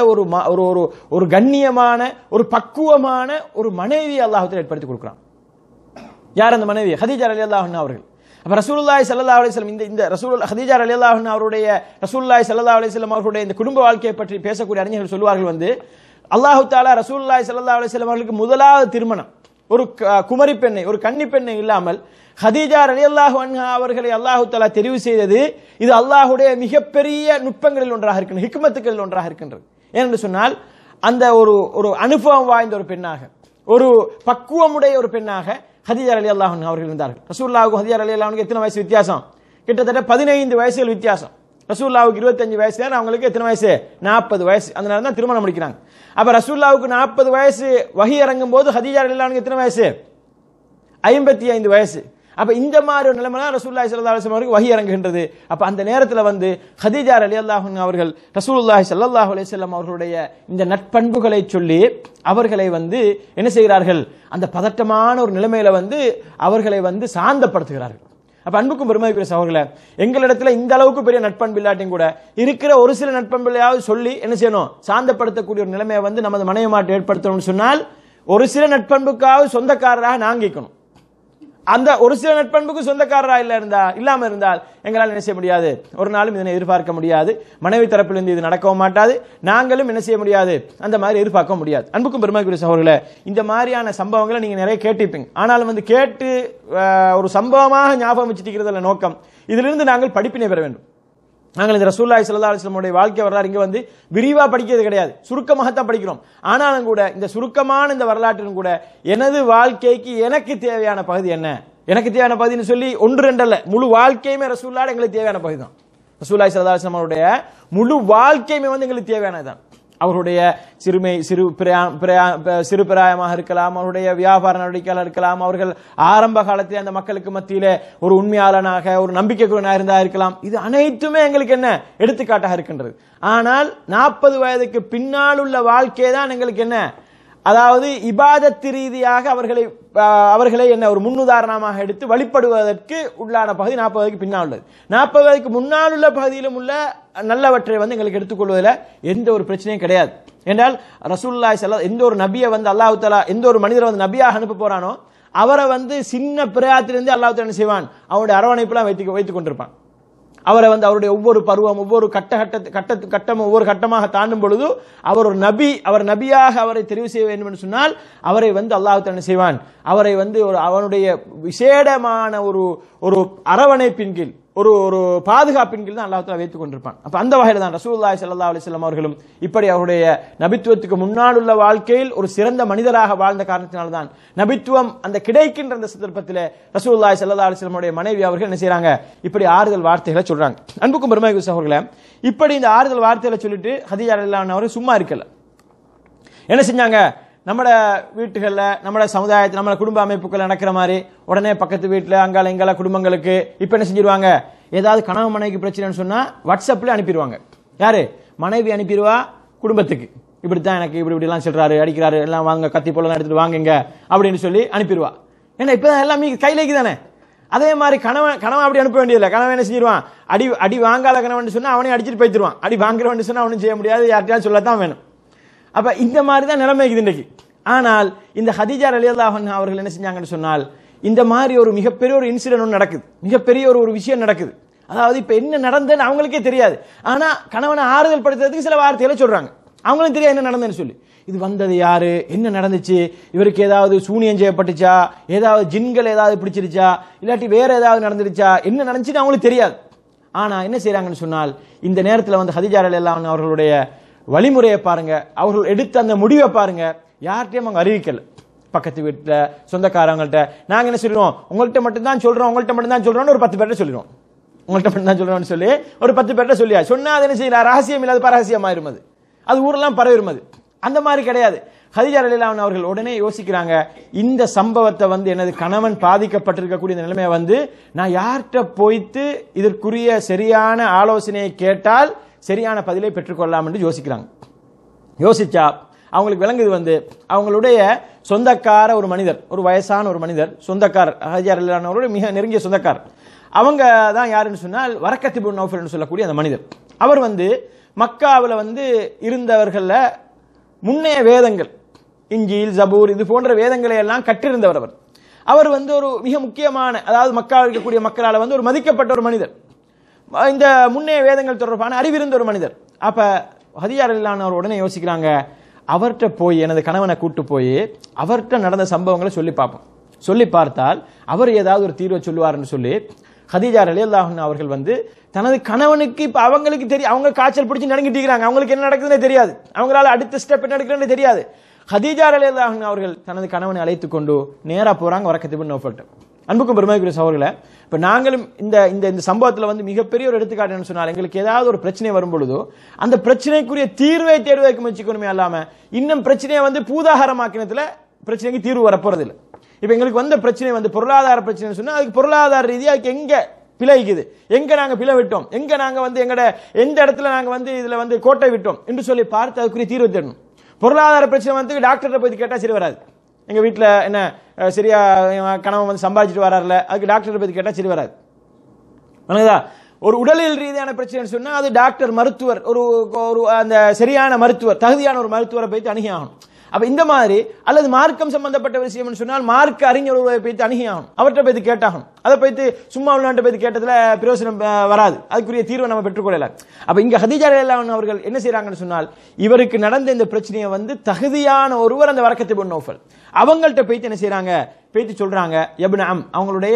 ஒரு கண்ணியமான ஒரு பக்குவமான ஒரு மனைவி அல்லாஹ் தஆலா ஏற்படுத்தி கொடுக்கிறான். யார் அந்த மனைவி? ஹதீஜா ரலியல்லாஹு அன்ஹா அவர்கள். அப்ப ரசூலுல்லாஹி ஸல்லல்லாஹு அலைஹி வஸல்லம் இந்த ஹதீஜா ரலியல்லாஹு அன்ஹா அவருடைய ரசூலுல்லாஹி ஸல்லல்லாஹு அலைஹி வஸல்லம் அவருடைய இந்த குடும்ப வாழ்க்கையை பற்றி பேசக்கூடிய அறிஞர்கள் சொல்வார்கள் வந்து அல்லாஹ் தஆலா ரசூலுல்லாஹி ஸல்லல்லாஹு அலைஹி வஸல்லம் அவர்களுக்கு முதலாவது திருமணம் ஒரு குமரி பெண்ணை, ஒரு கன்னி பெண்ணை இல்லாமல் ஹதீஜா ரலியல்லாஹு அன்ஹா அவர்களை அல்லாஹ் தஆலா தெரிவு செய்தது. இது அல்லாஹ்வுடைய மிகப்பெரிய நுட்பங்களில் ஒன்றாக இருக்கின்றது, ஹிக்மத்துகளில் ஒன்றாக இருக்கின்றது. ஏனென்று சொன்னால் அந்த ஒரு அனுபவம் வாய்ந்த ஒரு பெண்ணாக, ஒரு பக்குவமுடைய ஒரு பெண்ணாக ஹதீஜா ரலியல்லாஹு அன்ஹா அவர்கள் இருந்தார்கள். ரசூலுல்லாஹ்வுக்கு ஹதீஜா ரலியல்லாஹு அன்ஹா எத்தனை வயசு வித்தியாசம்? கிட்டத்தட்ட 15 வயசுகள் வித்தியாசம். ரசூலுல்லாஹ்வுக்கு 25 வயசு, அவங்களுக்கு எத்தனை வயசு? 40 வயசு. அதனால தான் திருமணம் முடிக்கிறாங்க. அப்ப ரசூலுல்லாஹ்வுக்கு 40 வயசு வஹி இறங்கும் போது ஹதீஜா ரலியல்லாஹு அன்ஹா எத்தனை வயசு? 55 வயசு. அப்ப இந்த மாதிரி ஒரு நிலைமை தான் ரசூலுல்லாஹி ஸல்லல்லாஹு அலைஹி வஸல்லம் அவருக்கு வஹி இறங்குகின்றது. அப்ப அந்த நேரத்தில் வந்து ஹதீஜா ரலியல்லாஹு அன்ஹா அவர்கள் ரசூலுல்லாஹி ஸல்லல்லாஹு அலைஹி வஸல்லம் அவர்களுடைய இந்த நட்பண்புகளை சொல்லி அவர்களை வந்து என்ன செய்கிறார்கள், அந்த பதட்டமான ஒரு நிலைமையில வந்து அவர்களை வந்து சாந்தப்படுத்துகிறார்கள். அப்ப அன்புக்கும் பெருமதிக்குரிய சகோதரர்களே, எங்களிடத்துல இந்த அளவுக்கு பெரிய நட்பண்பு இல்லாட்டியும் கூட இருக்கிற ஒரு சில நட்பண்புகளையாவது சொல்லி என்ன செய்யணும், சாந்தப்படுத்தக்கூடிய ஒரு நிலைமையை வந்து நமது மனைவி மாட்டு ஏற்படுத்தணும்னு சொன்னால் ஒரு சில நட்பண்புக்காவது சொந்தக்காரராக நாங்கிக்கணும். அந்த ஒரு சில நட்பண்புக்கு சொந்தக்காரரா இல்லாம இருந்தால் எங்களால் என்ன செய்ய முடியாது, ஒரு நாளும் இதனை எதிர்பார்க்க முடியாது. மனைவி தரப்பிலிருந்து இது நடக்கவும் மாட்டாது, நாங்களும் என்ன செய்ய முடியாது, அந்த மாதிரி எதிர்பார்க்க முடியாது. அன்புக்கும் பெருமைக்குரிய சகோதரர்களே, இந்த மாதிரியான சம்பவங்களை நீங்க நிறைய கேட்டிருப்பீங்க. ஆனாலும் கேட்டு ஒரு சம்பவமாக ஞாபகம் வச்சுக்கிறதுல நோக்கம், இதிலிருந்து நாங்கள் படிப்பினை பெற வேண்டும். நாங்கள் இந்த ரசூலுல்லாஹி ஸல்லல்லாஹு அலைஹி வஸல்லம் வாழ்க்கை வரலாறு இங்க விரிவா படிக்கிறது கிடையாது, சுருக்கமாகத்தான் படிக்கிறோம். ஆனாலும் கூட இந்த சுருக்கமான இந்த வரலாற்றிலும் கூட எனது வாழ்க்கைக்கு எனக்கு தேவையான பகுதி என்ன, எனக்கு தேவையான பகுதின்னு சொல்லி ஒன்று ரெண்டு அல்ல, முழு வாழ்க்கையுமே ரசூலுல்லாஹ் எங்களுக்கு தேவையான பகுதி தான். ரசூலுல்லாஹி ஸல்லல்லாஹு அலைஹி வஸல்லம் முழு வாழ்க்கையுமே எங்களுக்கு தேவையானதுதான். அவருடைய சிறு பிராயமாக இருக்கலாம், அவருடைய வியாபார நடவடிக்கையாக இருக்கலாம், அவர்கள் ஆரம்ப காலத்தில் அந்த மக்களுக்கு மத்தியிலே ஒரு உண்மையாளனாக ஒரு நம்பிக்கைக்குரியனாக இருந்தா இருக்கலாம். இது அனைத்துமே எங்களுக்கு என்ன எடுத்துக்காட்டாக இருக்கின்றது. ஆனால் 40 வயதுக்கு பின்னால் உள்ள வாழ்க்கை தான் எங்களுக்கு என்ன, அதாவது இபாதத்து ரீதியாக அவர்களை என்ன ஒரு முன்னுதாரணமாக எடுத்து வழிபடுவதற்கு உள்ளான பகுதி 40 வயதுக்கு பின்னால் உள்ளது. 40 வயதுக்கு முன்னால் உள்ள பகுதியிலும் உள்ள நல்லவற்றை எங்களுக்கு எடுத்துக்கொள்வதில் எந்த ஒரு பிரச்சனையும் கிடையாது. என்றால் ரசூலுல்லாஹி ஸல்லல்லாஹு எந்த ஒரு நபியை அல்லாஹ் தஆலா எந்த ஒரு மனிதரை நபியாக அனுப்ப போறானோ அவரை சின்ன பிராயத்திலிருந்து அல்லாஹ் தஆலா என்ன செய்வான், அவருடைய அரவணைப்புலாம் வைத்துக் கொண்டிருப்பான். அவரை அவருடைய ஒவ்வொரு பருவம் ஒவ்வொரு கட்டம் ஒவ்வொரு கட்டமாக தாண்டும் பொழுது அவர் ஒரு நபி, அவர் நபியாக அவரை தெரிவு செய்ய வேண்டும் என்று சொன்னால் அவரை அல்லாஹ் தஆலா செய்வான், அவரை அவனுடைய விசேடமான ஒரு அரவணைப்பின் கீழ் ஒரு பாதுகாப்பின் கீழ் தான் அல்லாஹ் தஆலா வைத்துக் கொண்டிருப்பான். அப்ப அந்த வகையில் தான் ரசூலுல்லாஹி ஸல்லல்லாஹு அலைஹி வஸல்லம் அவர்களும் இப்படி அவருடைய நபித்துவத்துக்கு முன்னால் உள்ள வாழ்க்கையில் ஒரு சிறந்த மனிதராக வாழ்ந்த காரணத்தினால்தான் நபித்துவம் அந்த கிடைக்கின்ற அந்த சந்தர்ப்பத்தில் ரசூலுல்லாஹி ஸல்லல்லாஹு அலைஹி வஸல்லம் உடைய மனைவி அவர்கள் என்ன செய்றாங்க, இப்படி ஆறுதல் வார்த்தைகளை சொல்றாங்க. அன்புக்கும் பெருமைக்குரிய சகோதரர்களே, இப்படி இந்த ஆறுதல் வார்த்தைகளை சொல்லிட்டு ஹதீஜா ரலியல்லாஹு அன்ஹா அவர்கள் சும்மா இருக்கல. என்ன செஞ்சாங்க, நம்ம வீட்டுகளில் நம்ம சமுதாயத்தில் நம்ம குடும்ப அமைப்புகள் நடக்கிற மாதிரி உடனே பக்கத்து வீட்டில் அங்கால எங்கால குடும்பங்களுக்கு இப்போ என்ன செஞ்சிருவாங்க, ஏதாவது கணவன் மனைவிக்கு பிரச்சனைன்னு சொன்னால் வாட்ஸ்அப்பில் அனுப்பிடுவாங்க. யாரு, மனைவி அனுப்பிடுவா குடும்பத்துக்கு, இப்படித்தான் எனக்கு இப்படிலாம் சொல்றாரு, அடிக்கிறாரு, எல்லாம் வாங்க கத்தி போலாம் எடுத்துட்டு வாங்குங்க அப்படின்னு சொல்லி அனுப்பிடுவா. ஏன்னா இப்போதான் எல்லாமே கையிலேக்கு தானே. அதே மாதிரி கணவன் அப்படி அனுப்ப வேண்டியதில்லை. கணவன் என்ன செஞ்சிருவான், அடி வாங்காத கணவன் சொன்னா அவனையும் அடிச்சுட்டு போயிடுவான், அடி வாங்குறவன் சொன்னா அவனும் செய்ய முடியாது, யார்கிட்டயாவது சொல்லத்தான் வேணும். அப்ப இந்த மாதிரி தான் நிலைமை இருக்குது இன்றைக்கு. ஆனால் இந்த ஹதீஜா ரலியல்லாஹு அன்ஹா அவர்கள் என்ன செஞ்சாங்கன்னு சொன்னால், இந்த மாதிரி ஒரு மிகப்பெரிய ஒரு இன்சிடென்ட் ஒன்று நடக்குது, மிகப்பெரிய ஒரு விஷயம் நடக்குது. அதாவது இப்ப என்ன நடந்ததுன்னு அவங்களுக்கே தெரியாது. ஆனா கணவனை ஆறுதல் படுத்துறதுக்கு சில வார்த்தைகளை சொல்றாங்க, அவங்களும் தெரியாது என்ன நடந்ததுன்னு சொல்லி. இது வந்தது யாரு, என்ன நடந்துச்சு, இவருக்கு ஏதாவது சூனியம் செய்யப்பட்டுச்சா, ஏதாவது ஜின்கள் ஏதாவது பிடிச்சிருச்சா, இல்லாட்டி வேற ஏதாவது நடந்துருச்சா, என்ன நடந்துச்சுன்னு அவங்களுக்கு தெரியாது. ஆனா என்ன செய்யறாங்கன்னு சொன்னால், இந்த நேரத்தில் ஹதீஜா ரலியல்லாஹு அன்ஹா அவர்களுடைய வழிமுறையை பாருங்க, அவர்கள் எடுத்த அந்த முடிவை பாருங்க. யார்கிட்டையும் அவங்க அறிவிக்கல, பக்கத்து வீட்டுல சொந்தக்காரங்கள்ட்ட நாங்க என்ன சொல்றோம், உங்கள்கிட்ட மட்டும்தான் சொல்றோம் ஒரு 10 பேர்ட்ட சொல்லிடுவோம், உங்கள்கிட்ட மட்டும்தான் சொல்றோம்னு சொல்லி ஒரு 10 பேர்ட்ட சொல்லியா சொன்னா அது என்ன செய்யலாம், ரகசியம் இல்லாத பரகசியமாயிரும், அது ஊரெல்லாம் பரவிரும். அந்த மாதிரி கிடையாது. ஹதீஜா ரலியல்லாஹு அன்ஹா அவர்கள் உடனே யோசிக்கிறாங்க, இந்த சம்பவத்தை எனது கணவன் பாதிக்கப்பட்டிருக்கக்கூடிய நிலைமையை நான் யார்கிட்ட போய்த்து இதற்குரிய சரியான ஆலோசனையை கேட்டால் சரியான பதிலை பெற்றுக்கொள்ளலாம் என்று யோசிக்கிறாங்க. யோசிச்சா அவங்களுக்கு விளங்குது, அவங்களுடைய சொந்தக்கார ஒரு மனிதர், ஒரு வயசான ஒரு மனிதர், சொந்தக்காரர், ஹதீஜா ரலியல்லாஹு அன்ஹா அவருடைய மிக நெருங்கிய சொந்தக்காரர். அவங்க தான் யாருன்னு சொன்னால் வரக்கத் இப்னு நௌஃபல் என்று சொல்லக்கூடிய அந்த மனிதர். அவர் மக்காவில் இருந்தவர்கள முன்னைய வேதங்கள், இஞ்சில் ஜபூர் இது போன்ற வேதங்களை எல்லாம் கற்றிருந்தவர். அவர் ஒரு மிக முக்கியமான, அதாவது மக்காவில் இருக்கக்கூடிய மக்களால் ஒரு மதிக்கப்பட்ட ஒரு மனிதர், இந்த முன்னைய வேதங்கள் தொடர்பான அறிவிருந்த ஒரு மனிதர். அப்ப ஹதீஜா ரலியல்லாஹு அன்ஹா உடனே யோசிக்கிறாங்க, அவர்கிட்ட போய் எனது கணவனை கூட்டு போய் அவர்கிட்ட நடந்த சம்பவங்களை சொல்லி பார்ப்போம், சொல்லி பார்த்தால் அவர் ஏதாவது ஒரு தீர்வை சொல்லுவார்னு சொல்லி ஹதீஜா ரலியல்லாஹு அன்ஹா அவர்கள் தனது கணவனுக்கு இப்ப அவங்களுக்கு தெரியும், அவங்க காய்ச்சல் பிடிச்சி நடுங்கிட்டு இருக்கிறாங்க, அவங்களுக்கு என்ன நடக்குதுன்னு தெரியாது, அவங்களால அடுத்த ஸ்டெப் என்ன எடுக்கிறேன்னு தெரியாது. ஹதீஜா ரலியல்லாஹு அன்ஹா அவர்கள் தனது கணவனை அழைத்துக் கொண்டு நேரா போறாங்க வரக்கத் இப்னு நௌஃபல்ட்ட. அன்புக்கும் பெருமைக்குரிய சகோதரர்களே, இப்ப நாங்களும் இந்த இந்த சம்பவத்தில் மிகப்பெரிய ஒரு எடுத்துக்காட்டு சொன்னால், எங்களுக்கு ஏதாவது ஒரு பிரச்சனை வரும் பொழுதோ அந்த பிரச்சனைக்குரிய தீர்வை தேடுவதற்கு முயற்சிக்கணுமே அல்லாம இன்னும் பிரச்சனையை பூதாகாரமாக்கினத்துல பிரச்சனைக்கு தீர்வு வரப்போறது இல்லை. இப்ப எங்களுக்கு வந்த பிரச்சனை பொருளாதார பிரச்சனை சொன்னா அதுக்கு பொருளாதார ரீதியா அதுக்கு எங்க பிழைக்குது, எங்க நாங்க பிழை விட்டோம், எங்க நாங்க எங்கட எந்த இடத்துல நாங்க இதுல கோட்டை விட்டோம் என்று சொல்லி பார்த்து அதுக்குரிய தீர்வு தேடணும். பொருளாதார பிரச்சனை டாக்டரை போய் கேட்டா சரி வராது. எங்க வீட்டுல என்ன சரியா கணவன் சம்பாதிச்சுட்டு வராருல, அதுக்கு டாக்டரை பத்தி கேட்டா சரி வராது. ஒரு உடலியல் ரீதியான பிரச்சனை சொன்னா அது டாக்டர் மருத்துவர், ஒரு அந்த சரியான மருத்துவர், தகுதியான ஒரு மருத்துவரை போய் அணுகி ஆகணும். அப்ப இந்த மாதிரி அல்லது மார்க்கம் சம்பந்தப்பட்ட விஷயம் சொன்னால் மார்க்க அறிஞர் போய்த்து அணுகியாகும், அவர்கிட்ட போய்த்து கேட்டாகும். அதை போய்த்து சும்மா உள்நாட்டு போய்த்து கேட்டதுல பிரயோசனம் வராது, அதுக்குரிய தீர்வை நம்ம பெற்றுக்கொள்ளல. அப்ப இங்க ஹதீஜா ரலியல்லாஹு அன்ஹா அவர்கள் என்ன செய்யறாங்கன்னு சொன்னால், இவருக்கு நடந்த இந்த பிரச்சனையை வந்து தகுதியான ஒருவர் அந்த வரக்கத் இப்னு நௌஃபல் அவங்கள்ட்ட போய்த்து என்ன செய்யறாங்க, போய்த்து சொல்றாங்க இப்னு அம் அவங்களுடைய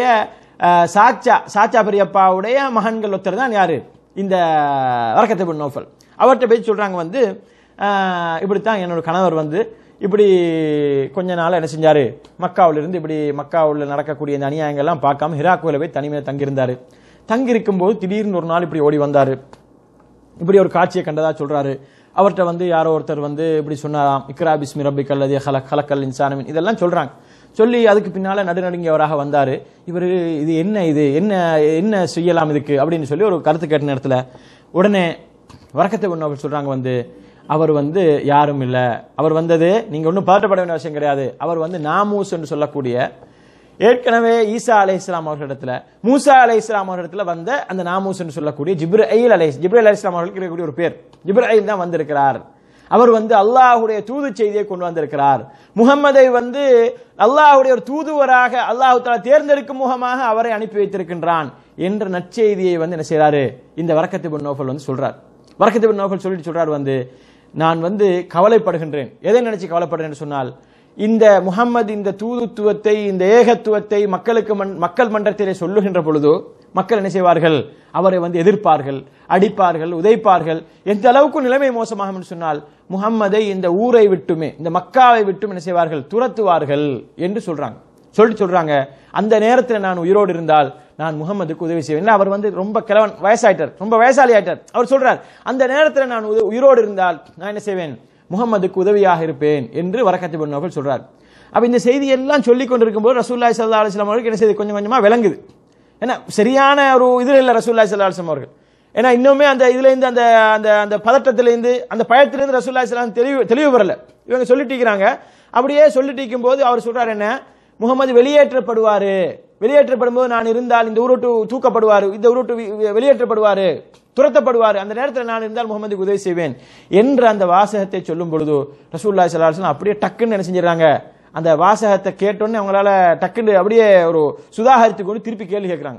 சாச்சா பெரியப்பாவுடைய மகன்கள் ஒருத்தர் தான் யாரு, இந்த வரக்கத் இப்னு நௌஃபல். அவர்கிட்ட போய் சொல்றாங்க வந்து இப்படித்தான் என்னோட கணவர் வந்து இப்படி கொஞ்ச நாள் என்ன செஞ்சாரு, மக்காவில இருந்து இப்படி மக்காவில் நடக்கக்கூடிய இந்த அநியாயங்கள்லாம் பார்க்காம ஹிராக்குல போய் தனிமையில தங்கியிருந்தாரு. தங்கியிருக்கும் போது திடீர்னு ஒரு நாள் இப்படி ஓடி வந்தாரு, இப்படி ஒரு காட்சியை கண்டதா சொல்றாரு. அவர்கிட்ட வந்து யாரோ ஒருத்தர் வந்து இப்படி சொன்னாராம், இக்ரா பிஸ்மி ரப்பிக்கல் லதீ ஹலக்கல் இன்சான மின், இதெல்லாம் சொல்றாங்க. சொல்லி அதுக்கு பின்னால நடுநடுங்கியவராக வந்தாரு. இவர் இது என்ன, இது என்ன என்ன செய்யலாம் இதுக்கு அப்படின்னு சொல்லி ஒரு கருத்து கேட்ட நேரத்தில் உடனே வரக்கத் இப்னு நௌஃபல் சொல்றாங்க வந்து அவர் வந்து யாரும் இல்லை, அவர் வந்தது நீங்க ஒன்றும் பதட்டப்பட வேண்டிய அவசியம் கிடையாது, அவர் வந்து நாமூஸ் என்று சொல்லக்கூடிய ஏற்கனவே ஈசா அலைஹிஸ்ஸலாம் அவர்களிடத்துல மூசா அலைஹிஸ்ஸலாம் அவர்களிடத்துல வந்த அந்த நாமூஸ் என்று சொல்லக்கூடிய ஜிப்ரீல் அலைஹிஸ்ஸலாம் அவர்களுக்கு இருக்கக்கூடிய ஒரு பேர், ஜிப்ரீல் தான் வந்திருக்கிறார். அவர் வந்து அல்லாஹ்வுடைய தூது செய்தியை கொண்டு வந்திருக்கிறார். முகம்மதை வந்து அல்லாஹ்வுடைய ஒரு தூதுவராக அல்லாஹ் தஆலா தேர்ந்தெடுக்கும் முகமாக அவரை அனுப்பி வைத்திருக்கின்றான் என்ற நற்செய்தியை வந்து என்ன செய்யறாரு, இந்த வரக்கத் இப்னு நௌஃபல் வந்து சொல்றார். வரக்கத் இப்னு நௌஃபல் சொல்லிட்டு சொல்றார் வந்து நான் வந்து கவலைப்படுகின்றேன். எதை நினைச்சு கவலைப்படுறேன்னு சொன்னால், இந்த முஹம்மது இந்த தூதுத்துவத்தை இந்த ஏகத்துவத்தை மக்கள் மன்றத்திலே சொல்லுகின்ற பொழுது மக்கள் என்ன செய்வார்கள், அவரை வந்து எதிர்ப்பார்கள், அடிப்பார்கள், உதைப்பார்கள். எந்த அளவுக்கு நிலைமை மோசமாகும் சொன்னால் முஹம்மதை இந்த ஊரை விட்டுமே இந்த மக்காவை விட்டும் என்ன செய்வார்கள், துரத்துவார்கள் என்று சொல்றாங்க. அந்த நேரத்தில் நான் உயிரோடு இருந்தால் நான் முகமதுக்கு உதவி செய்வேன். அவர் வந்து ரொம்ப கிழவன், வயசாயிட்டார், ரொம்ப வயசாளி ஆயிட்டார். அவர் சொல்றார், அந்த நேரத்தில் நான் உயிரோடு இருந்தால் நான் என்ன செய்வேன், முகமதுக்கு உதவியாக இருப்பேன் என்று வரக்கத் இப்னு நௌஃபல் சொல்றார். அப்ப இந்த செய்தி எல்லாம் சொல்லிக் கொண்டிருக்கும் போது ரசூலுல்லாஹி ஸல்லல்லாஹு அலைஹி வஸல்லம் அவர்களுக்கு என்ன செய்து கொஞ்சம் கொஞ்சமா விளங்குது. ஏன்னா சரியான ஒரு இதுல இல்ல ரசூலுல்லாஹி ஸல்லல்லாஹு அலைஹி வஸல்லம் அவர்கள். ஏன்னா இன்னுமே அந்த இதுல இருந்து அந்த அந்த அந்த பதட்டத்திலிருந்து அந்த பயத்திலிருந்து ரசூலுல்லாஹி ஸல்லல்லாஹு அலைஹி வஸல்லம் தெளிவு வரல. இவங்க சொல்லிட்டு இருக்கிறாங்க. அப்படியே சொல்லிட்டு இருக்கும் போது அவர் சொல்றாரு என்ன, முகமது வெளியேற்றப்படும் போது நான் இருந்தால் இந்த ஊரோட்டு தூக்கப்படுவாரு, இந்த ஊரோட்டு வெளியேற்றப்படுவாரு, துரத்தப்படுவார், அந்த நேரத்தில் நான் இருந்தால் முகமதுக்கு உதவி செய்வேன் என்ற அந்த வாசகத்தை சொல்லும் பொழுது ரசூலுல்லாஹி ஸல்லல்லாஹு அலைஹி வஸல்லம் அப்படியே டக்குன்னு என்ன செஞ்சிடறாங்க, அந்த வாசகத்தை கேட்டோன்னே அவங்களால டக்குன்னு அப்படியே ஒரு சுதாகரித்து கொண்டு திருப்பி கேள்வி கேட்கிறாங்க.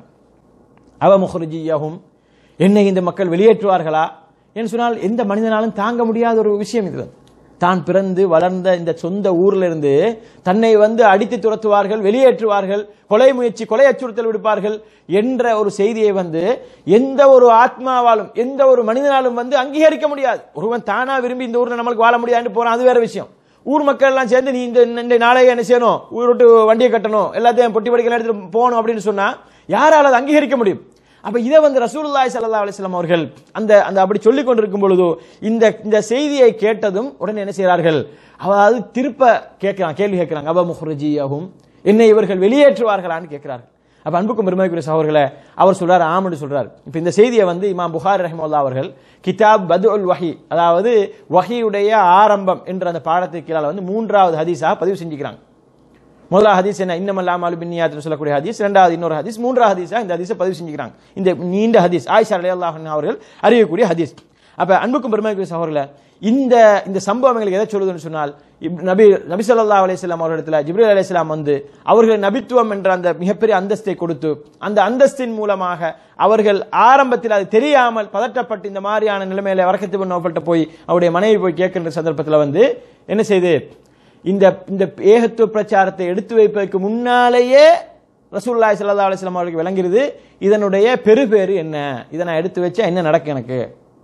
அவ முஹ்ரிஜியஹும், என்னை இந்த மக்கள் வெளியேற்றுவார்களா என்று சொன்னால் எந்த மனிதனாலும் தாங்க முடியாத ஒரு விஷயம் இது. தான் பிறந்து வளர்ந்த இந்த சொந்த ஊர்ல இருந்து தன்னை வந்து அடித்து துரத்துவார்கள், வெளியேற்றுவார்கள், கொலை முயற்சி, கொலை அச்சுறுத்தல் விடுப்பார்கள் என்ற ஒரு செய்தியை வந்து எந்த ஒரு ஆத்மாவாலும் எந்த ஒரு மனிதனாலும் வந்து அங்கீகரிக்க முடியாது. ஒருவன் தானா விரும்பி இந்த ஊர்ல நம்மளுக்கு வாழ முடியாதுன்னு போறான், அது வேற விஷயம். ஊர் மக்கள் எல்லாம் சேர்ந்து நீ இந்த நாளைக்கு என்ன செய்யணும், ஊர் விட்டு வண்டியை கட்டணும், எல்லாத்தையும் பொட்டி படிக்கலாம் எடுத்துட்டு போகணும் அப்படின்னு சொன்னா யாரால் அதை அங்கீகரிக்க முடியும்? அப்ப இதை வந்து ரசூலுல்லாஹி ஸல்லல்லாஹு அலைஹி வஸல்லம் அவர்கள் அந்த அந்த அப்படி சொல்லிக் கொண்டிருக்கும் பொழுது இந்த செய்தியை கேட்டதும் உடனே என்ன செய்கிறார்கள், அதாவது திருப்ப கேள்வி கேட்கிறாங்க. அவ முஹ்ரிஜியஹும், என்னை இவர்கள் வெளியேற்றுவார்களான்னு கேட்கிறார்கள். அப்ப அன்புக்கும் பெருமைக்குரிய சகோதரர்களே, அவர் சொல்றாரு ஆம்னு சொல்றாரு. இப்ப இந்த செய்தியை வந்து இமாம் புகாரி ரஹிமஹுல்லாஹ் அவர்கள் கிதாப் பதுல் வஹி, அதாவது வஹியுடைய ஆரம்பம் என்ற அந்த பாடத்துக்கு கீழால வந்து 3வது ஹதீஸாக பதிவு செஞ்சுக்கிறாங்க. முதலாவது ஹதீஸ் என்ன, இன்னமல் அமாலு பின்னியாத்னு சொல்லக்கூடிய ஹதீஸ், இரண்டாவது இன்னொரு ஹதீஸ், 3வது ஹதீஸா இந்த ஹதீஸை பதிவு செஞ்சுக்கிறாங்க. இந்த நீண்ட ஹதீஸ் ஆயிஷா ரலியல்லாஹு அன்ஹா அவர்கள் அறியக்கூடிய ஹதீஸ். அப்ப அன்புக்கும் பெருமைக்குரிய சகோதரர்களே, இந்த சம்பவம் எங்களுக்கு எதை சொல்லுதுன்னு சொன்னால், நபி ஸல்லல்லாஹு அலைஹி வஸல்லம் அவர்களிடத்தில் ஜிப்ரீல் அலைஹிஸ்ஸலாம் வந்து அவர்கள் நபித்துவம் என்ற அந்த மிகப்பெரிய அந்தஸ்தை கொடுத்து அந்த அந்தஸ்தின் மூலமாக அவர்கள் ஆரம்பத்தில் அது தெரியாமல் பதட்டப்பட்டு இந்த மாதிரியான நிலைமையில வரக்கத் இப்னு நௌஃபல்ட்ட போய் அவருடைய மனைவி போய் கேட்கின்ற சந்தர்ப்பத்தில் வந்து என்ன செய்து, இந்த ஏகத்துவ பிரச்சாரத்தை எடுத்து வைப்பதற்கு முன்னாலேயே ரசூலுல்லாஹி ஸல்லல்லாஹு அலைஹி வஸல்லம் அவர்களுக்கு விளங்குகிறது இதனுடைய பெருபேறு என்ன, இதை நான் எடுத்து வச்சா என்ன நடக்கும் எனக்கு,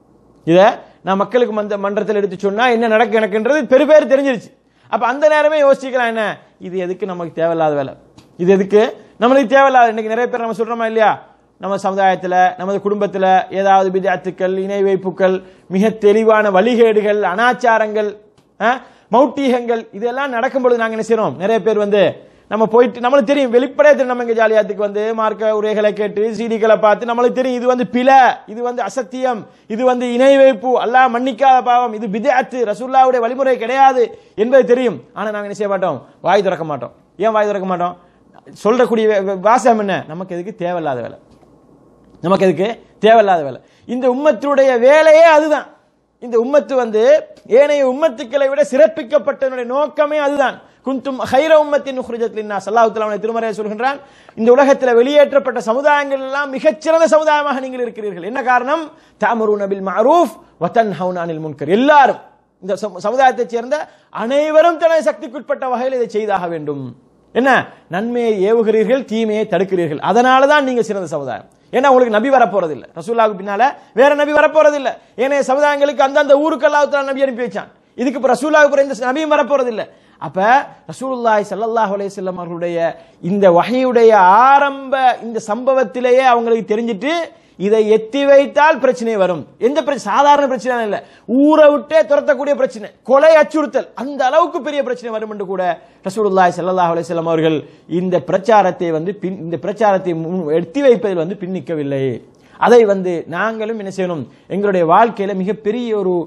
இதை நான் மக்களுக்கு மன்றத்தில் எடுத்து சொன்னா என்ன நடக்கும் எனக்குன்றது பெருபேறு தெரிஞ்சிருச்சு. அப்ப அந்த நேரமே யோசிக்கலாம், என்ன இது எதுக்கு நமக்கு தேவையில்லாத வேலை, இது எதுக்கு நம்மளுக்கு தேவையில்லாத. இன்னைக்கு நிறைய பேர் நம்ம சொல்றோமா இல்லையா, நம்ம சமுதாயத்தில் நமது குடும்பத்தில் ஏதாவது பித்அத்துக்கள், இணை வைப்புக்கள், மிக தெளிவான வழிகேடுகள், அனாச்சாரங்கள், மௌட்டீகங்கள் இதெல்லாம் நடக்கும்போது நாங்கள் என்ன செய்யறோம், நிறைய பேர் வந்து நம்ம போயிட்டு நம்மளுக்கு தெரியும், வெளிப்படையா தெரியும், நம்ம இங்க ஜாலியாத்துக்கு வந்து மார்க்க உரைகளை கேட்டு சீடிகளை பார்த்து நம்மளுக்கு தெரியும் இது வந்து பிழை, இது வந்து அசத்தியம், இது வந்து இணை வைப்பு, அல்லாஹ் மன்னிக்காத பாவம், இது பித்அத், ரசூலுல்லாஹ்வுடைய வழிமுறை கிடையாது என்பது தெரியும். ஆனா நாங்க என்ன செய்ய மாட்டோம், வாய் திறக்க மாட்டோம். ஏன் வாய் திறக்க மாட்டோம்? சொல்றக்கூடிய வாசகம் என்ன, நமக்கு எதுக்கு தேவையில்லாத வேலை, நமக்கு எதுக்கு தேவையில்லாத வேலை. இந்த உம்மத்துடைய வேலையே அதுதான். இந்த உம்மத்து ஏனைய உம்மத்துக்களை விட சிறப்பிக்கப்பட்டதனுடைய நோக்கமே அதுதான். குந்தும் ஹைர உம்மத்தின் உக்ரிஜத் லின்னாஸ், அல்லாஹ் தஆலா திருமறையில் சொல்கின்றான், இந்த உலகத்தில் வெளியேற்றப்பட்ட சமுதாயங்கள் எல்லாம் மிகச்சிறந்த சமுதாயமாக நீங்கள் இருக்கிறீர்கள். என்ன காரணம்? தஅமுருன பில் மஅரூஃப் வ தன்ஹவுன அனில் முன்கர். எல்லாரும் இந்த சமுதாயத்தைச் சேர்ந்த அனைவரும் தனது சக்திக்குட்பட்ட வகையில் இதை செய்தாக வேண்டும். என்ன? நன்மையை ஏவுகிறீர்கள், தீமையை தடுக்கிறீர்கள். அதனால தான் நீங்க சிறந்த சமுதாயம். ஏன்னா உங்களுக்கு நபி வரப்போறதில்லை, ரசூலுல்லாஹ்வுக்கு பின்னால வேற நபி வரப்போறதில்லை. ஏனைய சமுதாயங்களுக்கு அந்தந்த ஊருக்கு அல்லாஹ் தஆலா நபி அனுப்பி வச்சான். இதுக்கு இப்ப ரசூலுல்லாஹ்வுக்கு இந்த நபியும் வரப்போறதில்லை. அப்ப ரசூலுல்லாஹி ஸல்லல்லாஹு அலைஹி வஸல்லம் அவர்களுடைய இந்த வஹீயுடைய ஆரம்ப இந்த சம்பவத்திலேயே அவங்களுக்கு தெரிஞ்சிட்டு இதை எத்தி வைத்தால் பிரச்சனை வரும். எந்த பிரச்சனை? சாதாரண பிரச்சனை இல்ல, ஊரை விட்டே துரத்தக்கூடிய பிரச்சனை, கொலை அச்சுறுத்தல், அந்த அளவுக்கு பெரிய பிரச்சனை வரும் என்று கூட ரசூலுல்லாஹி ஸல்லல்லாஹு அலைஹி வஸல்லம் அவர்கள் இந்த பிரச்சாரத்தை எத்தி வைப்பதில் பின்னிக்கவில்லை. அதை நாங்களும் என்ன செய்யணும்? எங்களுடைய வாழ்க்கையில மிகப்பெரிய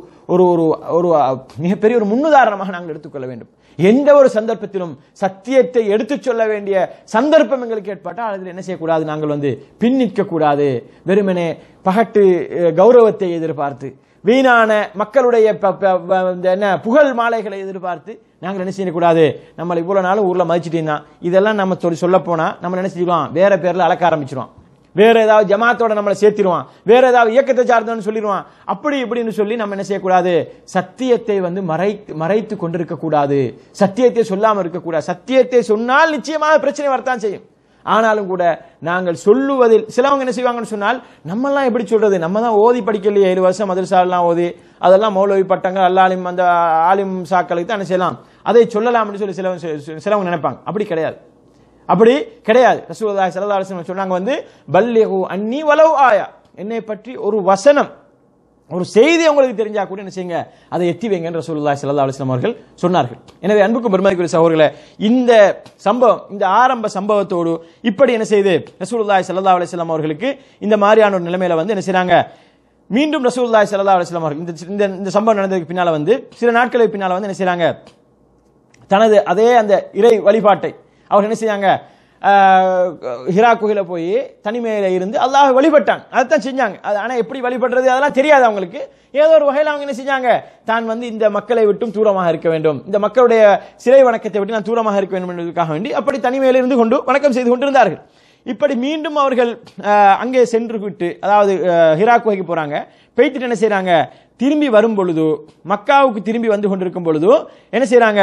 ஒரு முன்னுதாரணமாக நாங்கள் எடுத்துக்கொள்ள வேண்டும். எந்த ஒரு சந்தர்ப்பத்திலும் சத்தியத்தை எடுத்துச் சொல்ல வேண்டிய சந்தர்ப்பம் எங்களுக்கு ஏற்பட்டால் அதில் என்ன செய்யக்கூடாது? நாங்கள் பின்னிக்க கூடாது. வெறுமனே பகட்டு கௌரவத்தை எதிர்பார்த்து, வீணான மக்களுடைய புகழ் மாலைகளை எதிர்பார்த்து நாங்கள் என்ன செய்யக்கூடாது? நம்மளை இவ்வளவு நாள் ஊர்ல மதிச்சிட்டீங்கன்னா இதெல்லாம் நம்ம சொல்ல போனா நம்ம என்ன செய்வோம்? வேற பேர்ல அளக்க ஆரம்பிச்சிருவோம், வேற ஏதாவது ஜமாத்தோட நம்மளை சேர்த்திருவான், வேற ஏதாவது இயக்கத்தை சார்ந்தோன்னு சொல்லிடுவான். அப்படி இப்படின்னு சொல்லி நம்ம என்ன செய்யக்கூடாது? சத்தியத்தை மறைத்து கொண்டிருக்க கூடாது, சத்தியத்தை சொல்லாம இருக்கக்கூடாது. சத்தியத்தை சொன்னால் நிச்சயமாக பிரச்சனை வரத்தான் செய்யும். ஆனாலும் கூட நாங்கள் சொல்லுவதில் சிலவங்க என்ன செய்வாங்கன்னு சொன்னால், நம்மெல்லாம் எப்படி சொல்றது? நம்ம தான் ஓதி படிக்கலையே, 7 வருஷம் மதரசாலாம் ஓதி அதெல்லாம் மௌலவி பட்டங்கள் அல்லாலிம் அந்த ஆலிம் சாக்களுக்கு தான் என்ன செய்யலாம், அதை சொல்லலாம்னு சொல்லி சிலவங்க நினைப்பாங்க. அப்படி கிடையாது, அப்படி கிடையாது. ரசூலுல்லாஹி ஸல்லல்லாஹு அலைஹி வஸல்லம் சொன்னாங்க, பல்லிகு அன்னி வலவ் ஆயா, என்னை பற்றி ஒரு வசனம், ஒரு செய்தி உங்களுக்கு தெரிஞ்சா கூட என்ன செய்யுங்க, அதை எத்தி வைங்க என்று ரசூலுல்லாஹி ஸல்லல்லாஹு அலைஹி வஸல்லம் அவர்கள் சொன்னார்கள். எனவே அன்புக்கும் பெருமதிக்குரிய சகோதரர்களே, இந்த சம்பவம், இந்த ஆரம்ப சம்பவத்தோடு இப்படி என்ன செய்து ரசூலுல்லாஹி ஸல்லல்லாஹு அலைஹி வஸல்லம் அவர்களுக்கு இந்த மாதிரியான ஒரு நிலைமையில என்ன செய்றாங்க, மீண்டும் ரசூலுல்லாஹி ஸல்லல்லாஹு அலைஹி வஸல்லம் அவர்கள் இந்த சம்பவம் நடந்ததுக்கு பின்னால சில நாட்களுக்கு பின்னால என்ன செய்றாங்க, தனது அதே அந்த இறை வழிபாட்டை அவர் என்ன செய்யாங்க, ஹிரா குகையில போய் தனிமையில இருந்து அல்லாஹ் வழிபட்டாங்க. அதைத்தான் செஞ்சாங்க. ஆனா எப்படி வழிபடுறது அதெல்லாம் தெரியாது அவங்களுக்கு. ஏதோ ஒரு வகையில் அவங்க என்ன செஞ்சாங்க, தான் இந்த மக்களை விட்டும் தூரமாக இருக்க வேண்டும், இந்த மக்களுடைய சிலை வணக்கத்தை விட்டு நான் தூரமாக இருக்க வேண்டும் என்பதற்காக வேண்டி அப்படி தனிமையில இருந்து கொண்டு வணக்கம் செய்து கொண்டிருந்தார்கள். இப்படி மீண்டும் அவர்கள் அங்கே சென்று விட்டு, அதாவது ஹிரா குகைக்கு போறாங்க. போய்த்துட்டு என்ன செய்யறாங்க, திரும்பி வரும் பொழுது, மக்காவுக்கு திரும்பி வந்து கொண்டிருக்கும் பொழுது என்ன செய்யறாங்க,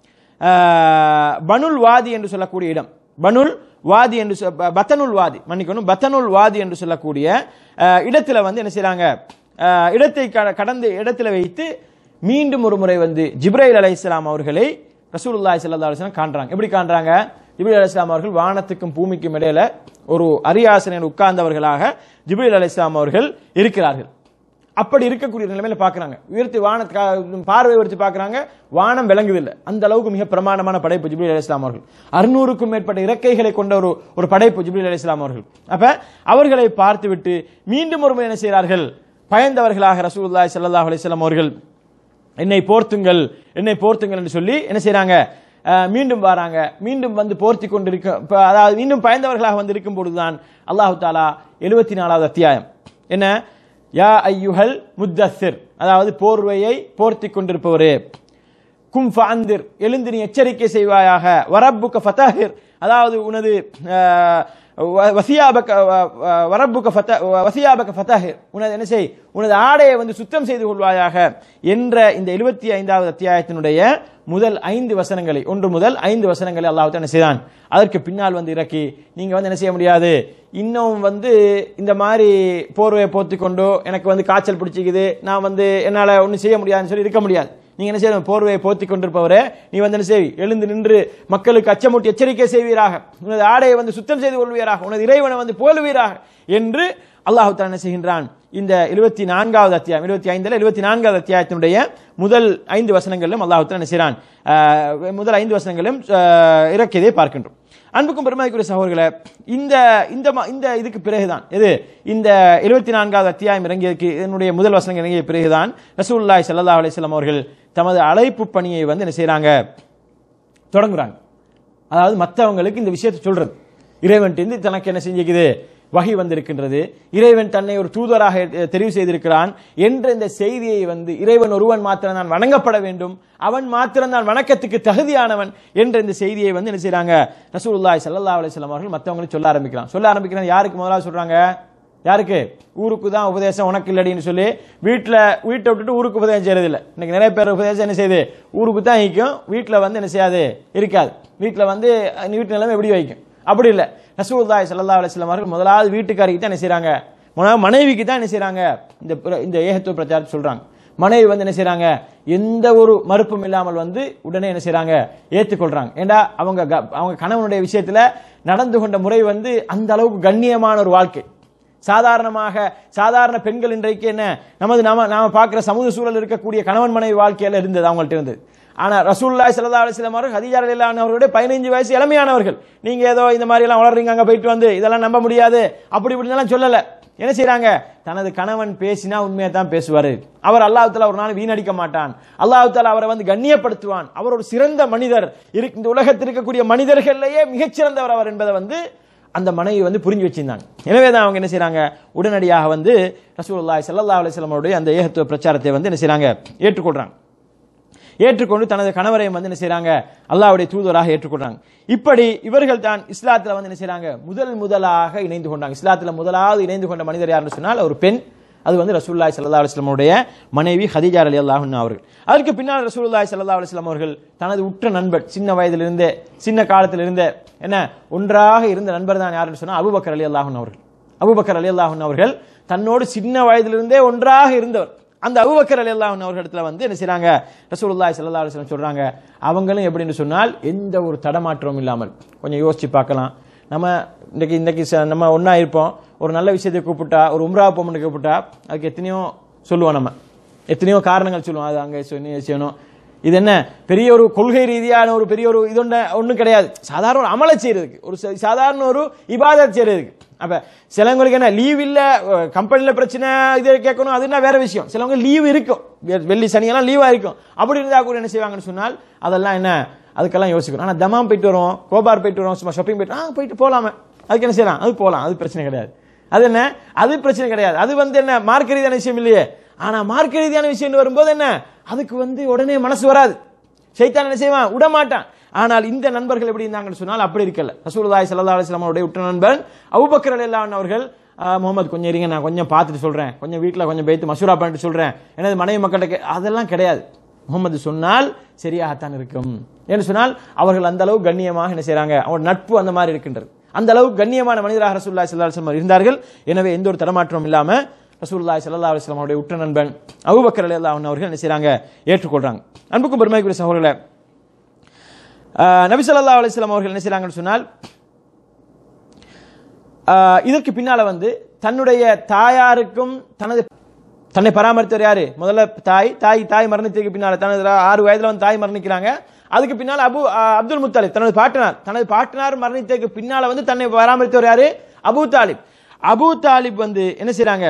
பனுல் வாதி என்று சொல்லக்கூடிய இடம், பனுல் வாதி என்று பத்தனுல் வாதி, மன்னிக்கணும், பத்தனுல் வாதி என்று சொல்லக்கூடிய இடத்துல என்ன செய்யறாங்க, இடத்தை கடந்த இடத்துல வைத்து மீண்டும் ஒரு முறை ஜிப்ரைல் அலைஹிஸ்ஸலாம் அவர்களை ரசூலுல்லாஹி ஸல்லல்லாஹு அலைஹி வஸல்லம் காண்றாங்க. எப்படி காண்றாங்க? ஜிப்ரீல் அலைஹிஸ்ஸலாம் அவர்கள் வானத்துக்கும் பூமிக்கும் இடையில ஒரு அரியாசனையில் உட்கார்ந்தவர்களாக ஜிப்ரீல் அலைஹிஸ்ஸலாம் அவர்கள் இருக்கிறார்கள். அப்படி இருக்கக்கூடிய நிலைமையில பாக்குறாங்க, உயர்த்தி பார்வை உயர்த்தி பாக்குறாங்க, வானம் விளங்குதில்லை. அந்த அளவுக்கு மிக பிரமாண்டமான படைப்பு ஜிப்ரீல் அலைஹிஸ்ஸலாம் அவர்கள். 600க்கும் மேற்பட்ட இறக்கைகளை கொண்ட ஒரு படைப்பு ஜிப்ரீல் அலைஹிஸ்ஸலாம் அவர்கள். அப்ப அவர்களை பார்த்துவிட்டு மீண்டும் ஒரு முறை என்ன செய்கிறார்கள், பயந்தவர்களாக ரசூலுல்லாஹி ஸல்லல்லாஹு அலைஹி வஸல்லம் அவர்கள் என்னை போர்த்துங்கள் என்று சொல்லி என்ன செய்யறாங்க, மீண்டும் வராங்க. மீண்டும் போர்த்தி கொண்டிருக்க, அதாவது மீண்டும் பயந்தவர்களாக இருக்கும் பொழுதுதான் அல்லாஹு தஆலா 74வது அத்தியாயம் என்ன, யா ஐயுஹல் முத்தஸ்ஸிர், அதாவது போர்வையை போர்த்தி கொண்டிருப்பவரே, கும் ஃபஅந்திர், எழுந்து நீ எச்சரிக்கை செய்வாயாக, வரப்புக ஃபதஹிர், அதாவது உனது வசியாபக ஃபதஹிர், உனது என்ன செய், உனது ஆடையை சுத்தம் செய்து கொள்வாயாக என்ற இந்த 75வது அத்தியாயத்தினுடைய முதல் 5 வசனங்களை, 1 முதல் 5 வசனங்களை அல்லாஹ் என்ன செய்தான், அதற்கு பின்னால் இறக்கி, நீங்க என்ன செய்ய முடியாது, இன்னும் இந்த மாதிரி போர்வையை போர்த்தி கொண்டோ எனக்கு காய்ச்சல் பிடிச்சிக்குது, நான் என்னால ஒன்னும் செய்ய முடியாதுன்னு சொல்லி இருக்க முடியாது. நீங்க என்ன செய்யணும், போர்வையை போர்த்தி கொண்டிருப்பவரே நீ என்ன செய், எழுந்து நின்று மக்களுக்கு அச்சமூட்டி எச்சரிக்கை செய்வீராக, உனது ஆடையை சுத்தம் செய்து கொள்வீராக, உனது இறைவனை புகழ்வீராக என்று அல்லாஹ் தஆலா என்ன செய்கின்றான். இந்த 74வது அத்தியாயம், 25ல 74வது அத்தியாயத்தினுடைய முதல் 5 வசனங்களிலும் அல்லாஹ் தஆலா என்ன செய்கிறான், முதல் 5 வசனங்களிலும் இறக்கியதை பார்க்கின்றோம். அன்புக்கும் பெருமதிக்குரிய சகோதரர்களே, இந்த இதுக்கு பிறகுதான் இது இந்த 74வது அத்தியாயம் இறங்கியதற்கு இதனுடைய முதல் வசனங்கள் இறங்கிய பிறகுதான் ரசூலுல்லாஹி ஸல்லல்லாஹு அலைஹி வஸல்லம் அவர்கள் தமது அழைப்பு பணியை என்ன செய்றாங்க, தொடங்குறாங்க. அதாவது மற்றவங்களுக்கு இந்த விஷயத்தை சொல்றது, இறைவன் தனக்கு என்ன செஞ்சுக்குது, வஹி வந்திருக்கின்றது, இறைவன் தன்னை ஒரு தூதராக தெரிவு செய்திருக்கிறான் என்ற இந்த செய்தியை வந்து இறைவன் ஒருவன் மாத்திரம் தான் வணங்கப்பட வேண்டும், அவன் மாத்திரம் தான் வணக்கத்துக்கு தகுதியானவன் என்ற இந்த செய்தியை வந்து என்ன செய்றாங்க ரசூலுல்லாஹி ஸல்லல்லாஹு அலைஹி வஸல்லம் அவர்கள் மற்றவங்களுக்கு சொல்ல ஆரம்பிக்கிறாங்க. யாருக்கு முதலாவது சொல்றாங்க? யாருக்கு? ஊருக்கு தான் உபதேசம், உனக்கு இல்லடின்னு சொல்லி வீட்டை விட்டுட்டு ஊருக்கு உபதேசம் செய்யறது இல்லை. இன்னைக்கு நிறைய பேர் உபதேசம் என்ன செய்யுது, ஊருக்கு தான் வைக்கும், வீட்டில் வந்து என்ன செய்யாது, இருக்காது. வீட்டில் வந்து வீட்டு நிலைமை எப்படி வைக்கும்? அப்படி இல்லை. ரசூலுல்லாஹி ஸல்லல்லாஹு அலைஹி வஸல்லம் அவர்கள் முதலாவது வீட்டுக்காரிக்கு தான் என்ன செய்றாங்க, மனைவிக்கு தான் என்ன செய்றாங்க, இந்த ஏகத்துவ பிரச்சாரத்தை சொல்றாங்க. மனைவி வந்து என்ன செய்றாங்க, எந்த ஒரு மறுப்பும் இல்லாமல் வந்து உடனே என்ன செய்றாங்க, ஏற்றுக்கொள்றாங்க. ஏண்டா அவங்க கணவனுடைய விஷயத்துல நடந்து கொண்ட முறை வந்து அந்த அளவுக்கு கண்ணியமான ஒரு வாழ்க்கை. சாதாரண பெண்கள் இன்றைக்கு என்ன நாம பார்க்கிற சமூக சூழல் இருக்கக்கூடிய கணவன் மனைவி வாழ்க்கையில இருந்தது, அவங்கள்ட்ட இருந்தது. ஆனா ரசூலுல்லாஹி ஸல்லல்லாஹு அலைஹி வஸல்லம் அவர்கள் ஹதீஜா ரலியல்லாஹு அன்ஹா அவர்களுடைய 15 வயசு இளமையானவர்கள். நீங்க ஏதோ இந்த மாதிரி எல்லாம் வளர்றீங்க, அங்க போயிட்டு வந்து இதெல்லாம் நம்ப முடியாது அப்படி இப்படின்னு சொல்லல. என்ன செய்றாங்க, தனது கணவன் பேசினா உண்மையை தான் பேசுவாரு, அவர் அல்லாஹ் தஆலா ஒரு நாள் வீணடிக்க மாட்டான், அல்லாஹ் தஆலா அவரை வந்து கண்ணியப்படுத்துவான், அவர் ஒரு சிறந்த மனிதர், இந்த உலகத்தில் இருக்கக்கூடிய மனிதர்கள்லயே மிகச்சிறந்தவர் அவர் என்பதை வந்து அந்த மனைவி வந்து புரிஞ்சு வச்சிருந்தாங்க. எனவே தான் அவங்க என்ன செய்றாங்க, உடனடியாக வந்து ரசூலுல்லாஹி ஸல்லல்லாஹு அலைஹி வஸல்லம் அவருடைய அந்த ஏகத்துவ பிரச்சாரத்தை வந்து என்ன செய்றாங்க, ஏற்றுக்கொண்டு தனது கணவரையும் வந்து என்ன செய்றாங்க, அல்லாஹ்வுடைய தூதராக ஏற்றுக்கொள்றாங்க. இப்படி இவர்கள் தான் இஸ்லாத்துல வந்து என்ன செய்றாங்க, முதலாக இணைந்து கொண்டாங்க. இஸ்லாத்துல முதலாவது இணைந்து கொண்ட மனிதர் யாருன்னு சொன்னால் ஒரு பெண், அது வந்து ரசூலுல்லாஹி ஸல்லல்லாஹு அலைஹி வஸல்லம் உடைய மனைவி ஹதீஜா ரலியல்லாஹு அன்ஹா அவர்கள். அதற்கு பின்னால் ரசூலுல்லாஹி ஸல்லல்லாஹு அலைஹி வஸல்லம் அவர்கள் தனது உற்ற நண்பர், சின்ன வயதிலிருந்தே சின்ன காலத்திலிருந்தே என்ன ஒன்றாக இருந்த நண்பர் தான் யாருன்னு சொன்னா அபூபக்கர் ரலியல்லாஹு அன்ஹு அவர்கள். அபூபக்கர் ரலியல்லாஹு அன்ஹு அவர்கள் தன்னோடு சின்ன வயதிலிருந்தே ஒன்றாக இருந்தவர். அந்த அபூபக்கர் ரலியல்லாஹு அன்ஹு அவர்களிடத்துல வந்து என்ன செய்றாங்க, ரசூலுல்லாஹி ஸல்லல்லாஹு அலைஹி வஸல்லம் சொல்றாங்க, அவங்களும் எப்படின்னு சொன்னால் எந்த ஒரு தடமாற்றமும் இல்லாமல். கொஞ்சம் யோசிச்சு பார்க்கலாம், நம்ம இன்னைக்கு நம்ம ஒன்னா இருப்போம், ஒரு நல்ல விஷயத்தை கூப்பிட்டா, ஒரு உம்ரா போமன்னு கூப்பிட்டா அதுக்கு எத்தனையோ சொல்லுவோம், நம்ம எத்தனையோ காரணங்கள் சொல்லுவோம், அது அங்கே செய்யணும், இது என்ன பெரிய ஒரு கொள்கை ரீதியான ஒரு பெரிய ஒரு இது ஒன்றும் கிடையாது, சாதாரண ஒரு அமலை செய்யறதுக்கு, ஒரு சாதாரண ஒரு இபாதத் செய்யறதுக்கு. அப்ப சிலவங்களுக்கு என்ன லீவ் இல்ல, கம்பெனில பிரச்சனை, இது கேட்கணும், அதுனா வேற விஷயம். சிலவங்க லீவ் இருக்கும், வெள்ளி சனியெல்லாம் லீவா இருக்கும், அப்படி இருந்தா கூட என்ன செய்வாங்கன்னு சொன்னால் அதெல்லாம் என்ன, அதுக்கெல்லாம் யோசிக்கணும். ஆனா தமாம் போயிட்டு வரோம், கோபார் போயிட்டு வரோம், சும்மா ஷாப்பிங் போயிட்டு போலாமே, அதுக்கு என்ன செய்யலாம், அது போலாம், அது பிரச்சனை கிடையாது. அது என்ன, அது பிரச்சனை கிடையாது, அது வந்து என்ன மார்க்க ரீதியான விஷயம் இல்லையே. ஆனா மார்க்க ரீதியான விஷயம் வரும்போது என்ன, அதுக்கு வந்து உடனே மனசு வராது, ஷைத்தான் என்ன செய்வான், விட மாட்டான். ஆனால் இந்த நண்பர்கள் எப்படி இருந்தாங்கன்னு சொன்னால் அப்படி இருக்கல. ரசூலுல்லாஹி ஸல்லல்லாஹு அலைஹி வஸல்லம் அவருடைய உற்ற நண்பன் அபூபக்கர் ரலியல்லாஹு அன்ஹு அவர்கள், முகமது கொஞ்சம் இருங்க, நான் கொஞ்சம் பார்த்துட்டு சொல்றேன், கொஞ்சம் வீட்டில் கொஞ்சம் பேத்து மசூரா பண்ணிட்டு சொல்றேன், எனது மனைவி மக்கள்கிட்ட அதெல்லாம் கிடையாது. முகமது சொன்னால் சரியாகத்தான் இருக்கும் என்று சொன்னால் அவர்கள் அந்த அளவு கண்ணியமாக என்ன செய்றாங்க, அவருடைய நட்பு அந்த மாதிரி இருக்கின்றது. அந்த அளவுக்கு கண்ணியமான மனிதராக ரசூலுல்லாஹி ஸல்லல்லாஹு அலைஹி வஸல்லம் இருந்தார்கள். எனவே எந்த ஒரு தடமாற்றமும் இல்லாம ரசூலுல்லாஹி ஸல்லல்லாஹு அலைஹி வஸல்லம் அவருடைய உற்ற நண்பன் அபூபக்கர் ரலியல்லாஹு அன்ஹு அவர்கள் என்ன செய்றாங்க, ஏற்றுக்கொள்றாங்க. அன்புக்கும் பெருமைக்குரிய சகோதரர்களே, நபி ஸல்லல்லாஹு அலைஹி வஸல்லம் அவர்கள் என்ன செய்றாங்கன்னு சொன்னால் இதற்கு பின்னால வந்து தன்னுடைய தாயாருக்கும் தன்னை பராமரித்தவர் யாரு, முதல்ல தாய் மரணித்ததுக்கு பின்னால தனது 6 வயதுல வந்து தாய் மரணிக்கிறாங்க. அதுக்கு பின்னால் அப்துல் முத்தலிப் தனது பாட்டனார் மரணித்ததுக்கு பின்னால வந்து தன்னை பராமரித்தவர் யாரு, அபூ தாலிப் வந்து என்ன செய்றாங்க,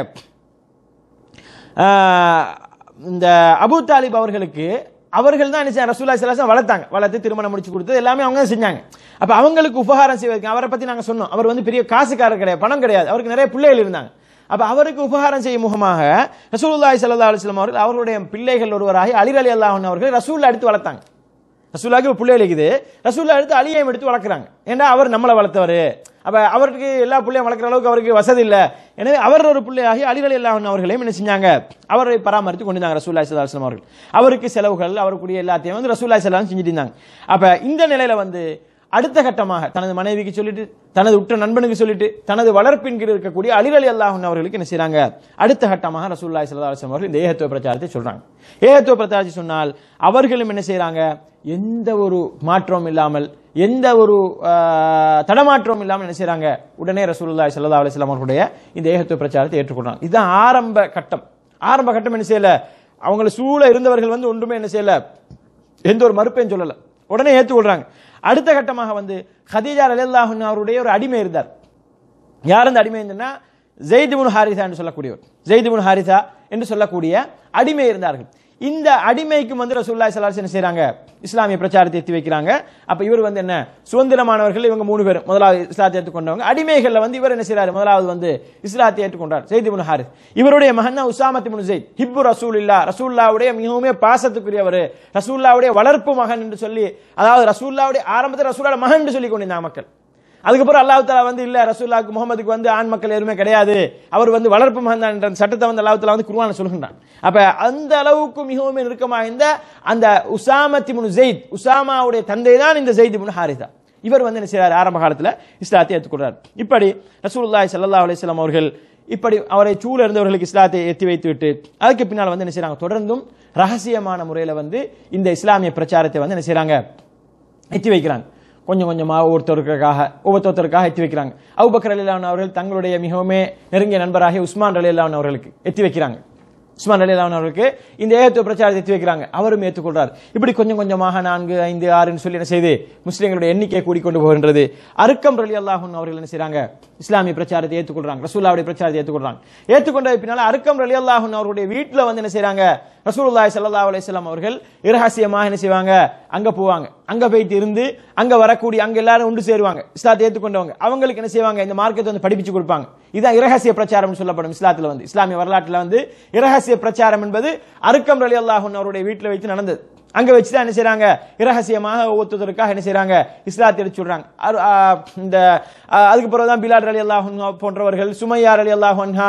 இந்த அபூ தாலிப் அவர்கள் தான் என்ன செய்ய ரசூலுல்லாஹி ஸல்லல்லாஹு அலைஹி வஸல்லம் வளர்த்து திருமணம் முடிச்சு கொடுத்தது எல்லாமே அவங்க தான் செஞ்சாங்க. அப்ப அவங்களுக்கு உபகாரம் செய்வதற்கு, அவரை பத்தி நாங்க சொன்னோம், அவர் வந்து பெரிய காசுக்காரர் கிடையாது, பணம் கிடையாது, அவருக்கு நிறைய பிள்ளைகள் இருந்தாங்க. அப்ப அவருக்கு உபகாரம் செய்யும் முகமாக ரசூலுல்லாஹி ஸல்லல்லாஹு அலைஹி வஸல்லம் அவர்கள் அவர்களுடைய பிள்ளைகள் ஒருவராகி அலி ரலியல்லாஹு அன்ஹு அவர்கள் ரசூலுல்லாஹ் எடுத்து வளர்த்தாங்க. ரசூலுல்லாஹ்க்கு பிள்ளைகள் இருக்குது, ரசூலுல்லாஹ் எடுத்து அலியையும் எடுத்து வளர்க்குறாங்க. ஏன்னா அவர் நம்மளை வளர்த்தவர், அப்ப அவருக்கு எல்லா பிள்ளையும் வளர்க்குற அளவுக்கு அவருக்கு வசதி இல்லை. எனவே அவர் ஒரு பிள்ளையாகி அலி ரலியல்லாஹு அன்ஹு அவர்களையும் என்ன செஞ்சாங்க, அவரை பராமரித்து கொண்டிருந்தாங்க ரசூலுல்லாஹி ஸல்லல்லாஹு அலைஹி வஸல்லம் அவர்கள். அவருக்கு செலவுகள், அவருக்குரிய எல்லாத்தையும் வந்து ரசூலுல்லாஹி ஸல்லல்லாஹு அலைஹி வஸல்லம் செஞ்சுட்டு இருந்தாங்க. அப்ப இந்த நிலையில வந்து அடுத்த கட்டமாக தனது மனைவிக்கு சொல்லிட்டு, தனது உற்ற நண்பனுக்கு சொல்லிட்டு, தனது வளர்ப்பின் கீழ் இருக்கக்கூடிய அலி ரலியல்லாஹு அன்ஹு அவர்களுக்கு என்ன செய்றாங்க, அடுத்த கட்டமாக ரசூலுல்லாஹி ஸல்லல்லாஹு அலைஹி வஸல்லம் அவர்கள் இந்த ஏகத்துவ பிரச்சாரத்தை சொல்றாங்க. ஏகத்துவ பிரச்சாரத்தை சொன்னால் அவர்களும் என்ன செய்றாங்க, எந்த ஒரு மாற்றமும் இல்லாமல், எந்த ஒரு தடமாற்றமும் இல்லாமல் என்ன செய்றாங்க, உடனே ரசூலுல்லாஹி ஸல்லல்லாஹு அலைஹி வஸல்லம் அவர்களுடைய இந்த ஏகத்துவ பிரச்சாரத்தை ஏற்றுக்கொள்றாங்க. இதுதான் ஆரம்ப கட்டம். என்ன செய்யல, அவங்களை சூழ இருந்தவர்கள் வந்து ஒன்றுமே என்ன செய்யல, எந்த ஒரு மறுப்பையும் சொல்லல, உடனே ஏற்றுக்கொள்றாங்க. அடுத்த கட்டமாக வந்து ஹதீஜா ரலியல்லாஹு அன்ஹா அவருடைய ஒரு அடிமை இருந்தார். யார் அந்த அடிமை இருந்தார்னா, ஸைத் இப்னு ஹாரிஸா என்று சொல்லக்கூடியவர், ஸைத் இப்னு ஹாரிஸா என்று சொல்லக்கூடிய அடிமை இருந்தார்கள். இந்த அடிமைக்கும் வந்து ரசூலுல்லாஹி ஸல்லல்லாஹு அலைஹி வஸல்லம் செய்றாங்க, இஸ்லாமிய பிரச்சாரத்தை எத்தி வைக்கிறாங்க. அப்ப இவர் வந்து என்ன, சுதந்திரமானவர்கள் இவங்க 3 பேர் முதலாவது இஸ்லாத்தை ஏற்றுக்கொண்டவங்க. அடிமைகள்ல வந்து இவர் என்ன செய்றாரு, முதலாவது வந்து இஸ்லாத்தை ஏற்றுக்கொண்டார் ஸைத் இப்னு ஹாரிஸ். இவருடைய மகன் உஸாமா இப்னு ஸைத், ஹிப்பு ரசூலுல்லாஹ், ரசூலுல்லாஹ்வுடைய மிகவும் பாசத்துக்குரியவர், ரசூலுல்லாஹ்வுடைய வளர்ப்பு மகன் என்று சொல்லி, அதாவது ரசூலுல்லாஹ்வுடைய ஆரம்பத்தில் ரசூலுல்லாஹ் மகன் என்று சொல்லி கொண்டிருந்தாங்க மக்கள். அதுக்கப்புறம் அல்லாஹ் தஆலா வந்து இல்ல, ரசூலுல்லாஹ்க்கு முகமதுக்கு வந்து ஆண் மக்கள் யாருமே கிடையாது, அவர் வந்து வளர்ப்பு மகன் தான் என்ற சட்டத்தை வந்து அல்லாஹ் தஆலா வந்து குர்ஆன்ல சொல்கின்றான். அப்ப அந்த அளவுக்கு மிகவும் நெருக்கமாக இந்த அந்த உஸாமா இப்னு ஸைத், உஸாமாவுடைய தந்தை தான் இந்த ஸைத் இப்னு ஹாரிஸா. இவர் வந்து என்ன செய்றார், ஆரம்ப காலத்தில் இஸ்லாத்தை ஏற்றுக்கொள்றார். இப்படி ரசூலுல்லாஹி ஸல்லல்லாஹு அலைஹி வஸல்லம் அவர்கள் இப்படி அவரை சூழ இருந்தவர்களுக்கு இஸ்லாத்தை எத்தி வைத்துவிட்டு அதுக்கு பின்னால் வந்து என்ன செய்றாங்க, தொடர்ந்தும் ரகசியமான முறையில் வந்து இந்த இஸ்லாமிய பிரச்சாரத்தை வந்து என்ன செய்றாங்க, எத்தி வைக்கிறாங்க. கொஞ்சம் கொஞ்சமாக ஒவ்வொருத்தருக்காக எத்தி வைக்கிறாங்க. அபூபக்கர் ரலியல்லாஹு அன்ஹு அவர்கள் தங்களுடைய மிகவும் நெருங்கிய நண்பராகிய உஸ்மான் ரலியல்லாஹு அன்ஹு அவர்களுக்கு எத்தி வைக்கிறாங்க. உஸ்மான் ரலியல்லாஹு அன்ஹு அவர்களுக்கு இந்த ஏகத்துவ பிரச்சாரத்தை எத்தி வைக்கிறாங்க. அவரும் ஏற்றுக்கொள்றார். இப்படி கொஞ்சம் கொஞ்சமாக 4, 5, 6 சொல்லி என்ன செய்து முஸ்லிம்களுடைய எண்ணிக்கை கூடிக்கொண்டு போகின்றது. அர்க்கம் ரலியல்லாஹு அன்ஹு அவர்கள் என்ன செய்றாங்க, இஸ்லாமிய பிரச்சாரத்தை ஏற்றுக்கொள்றாங்க, ரசூலுல்லாஹ்வுடைய பிரச்சாரத்தை ஏற்றுக்கொள்றாங்க. ஏற்றுக்கொண்டது பின்னால அர்க்கம் ரலியல்லாஹு அன்ஹு அவருடைய வீட்டில் வந்து என்ன செய்றாங்க, ரசூலுல்லாஹி ஸல்லல்லாஹு அலைஹி வஸல்லம் அவர்கள் இரகசியமாக என்ன செய்வாங்க, அங்க போவாங்க. அங்க போயிட்டு இருந்து அங்க வரக்கூடிய அங்க எல்லாரும் ஒன்று சேருவாங்க, இஸ்லாத்தை ஏற்றுக்கொண்டவங்க. அவங்களுக்கு என்ன செய்வாங்க, இந்த மார்க்கத்தை வந்து படிப்பிச்சு கொடுப்பாங்க. இதான் இரகசிய பிரச்சாரம் சொல்லப்படும் இஸ்லாத்துல வந்து, இஸ்லாமிய வரலாற்றுல வந்து இரகசிய பிரச்சாரம் என்பது அர்க்கம் ரலியல்லாஹு அன்ஹு அவருடைய வீட்டில் வைத்து நடந்தது. அங்க வச்சு தான் என்ன செய்றாங்க, இரகசியமாக ஒவ்வொருத்தருக்காக என்ன செய்றாங்க, இஸ்லாத்தை எடுத்து சொல்றாங்க. இந்த அதுக்கு பிறகுதான் பிலால் ரலியல்லாஹு அன்ஹு போன்றவர்கள், சுமையா ரலியல்லாஹு அன்ஹா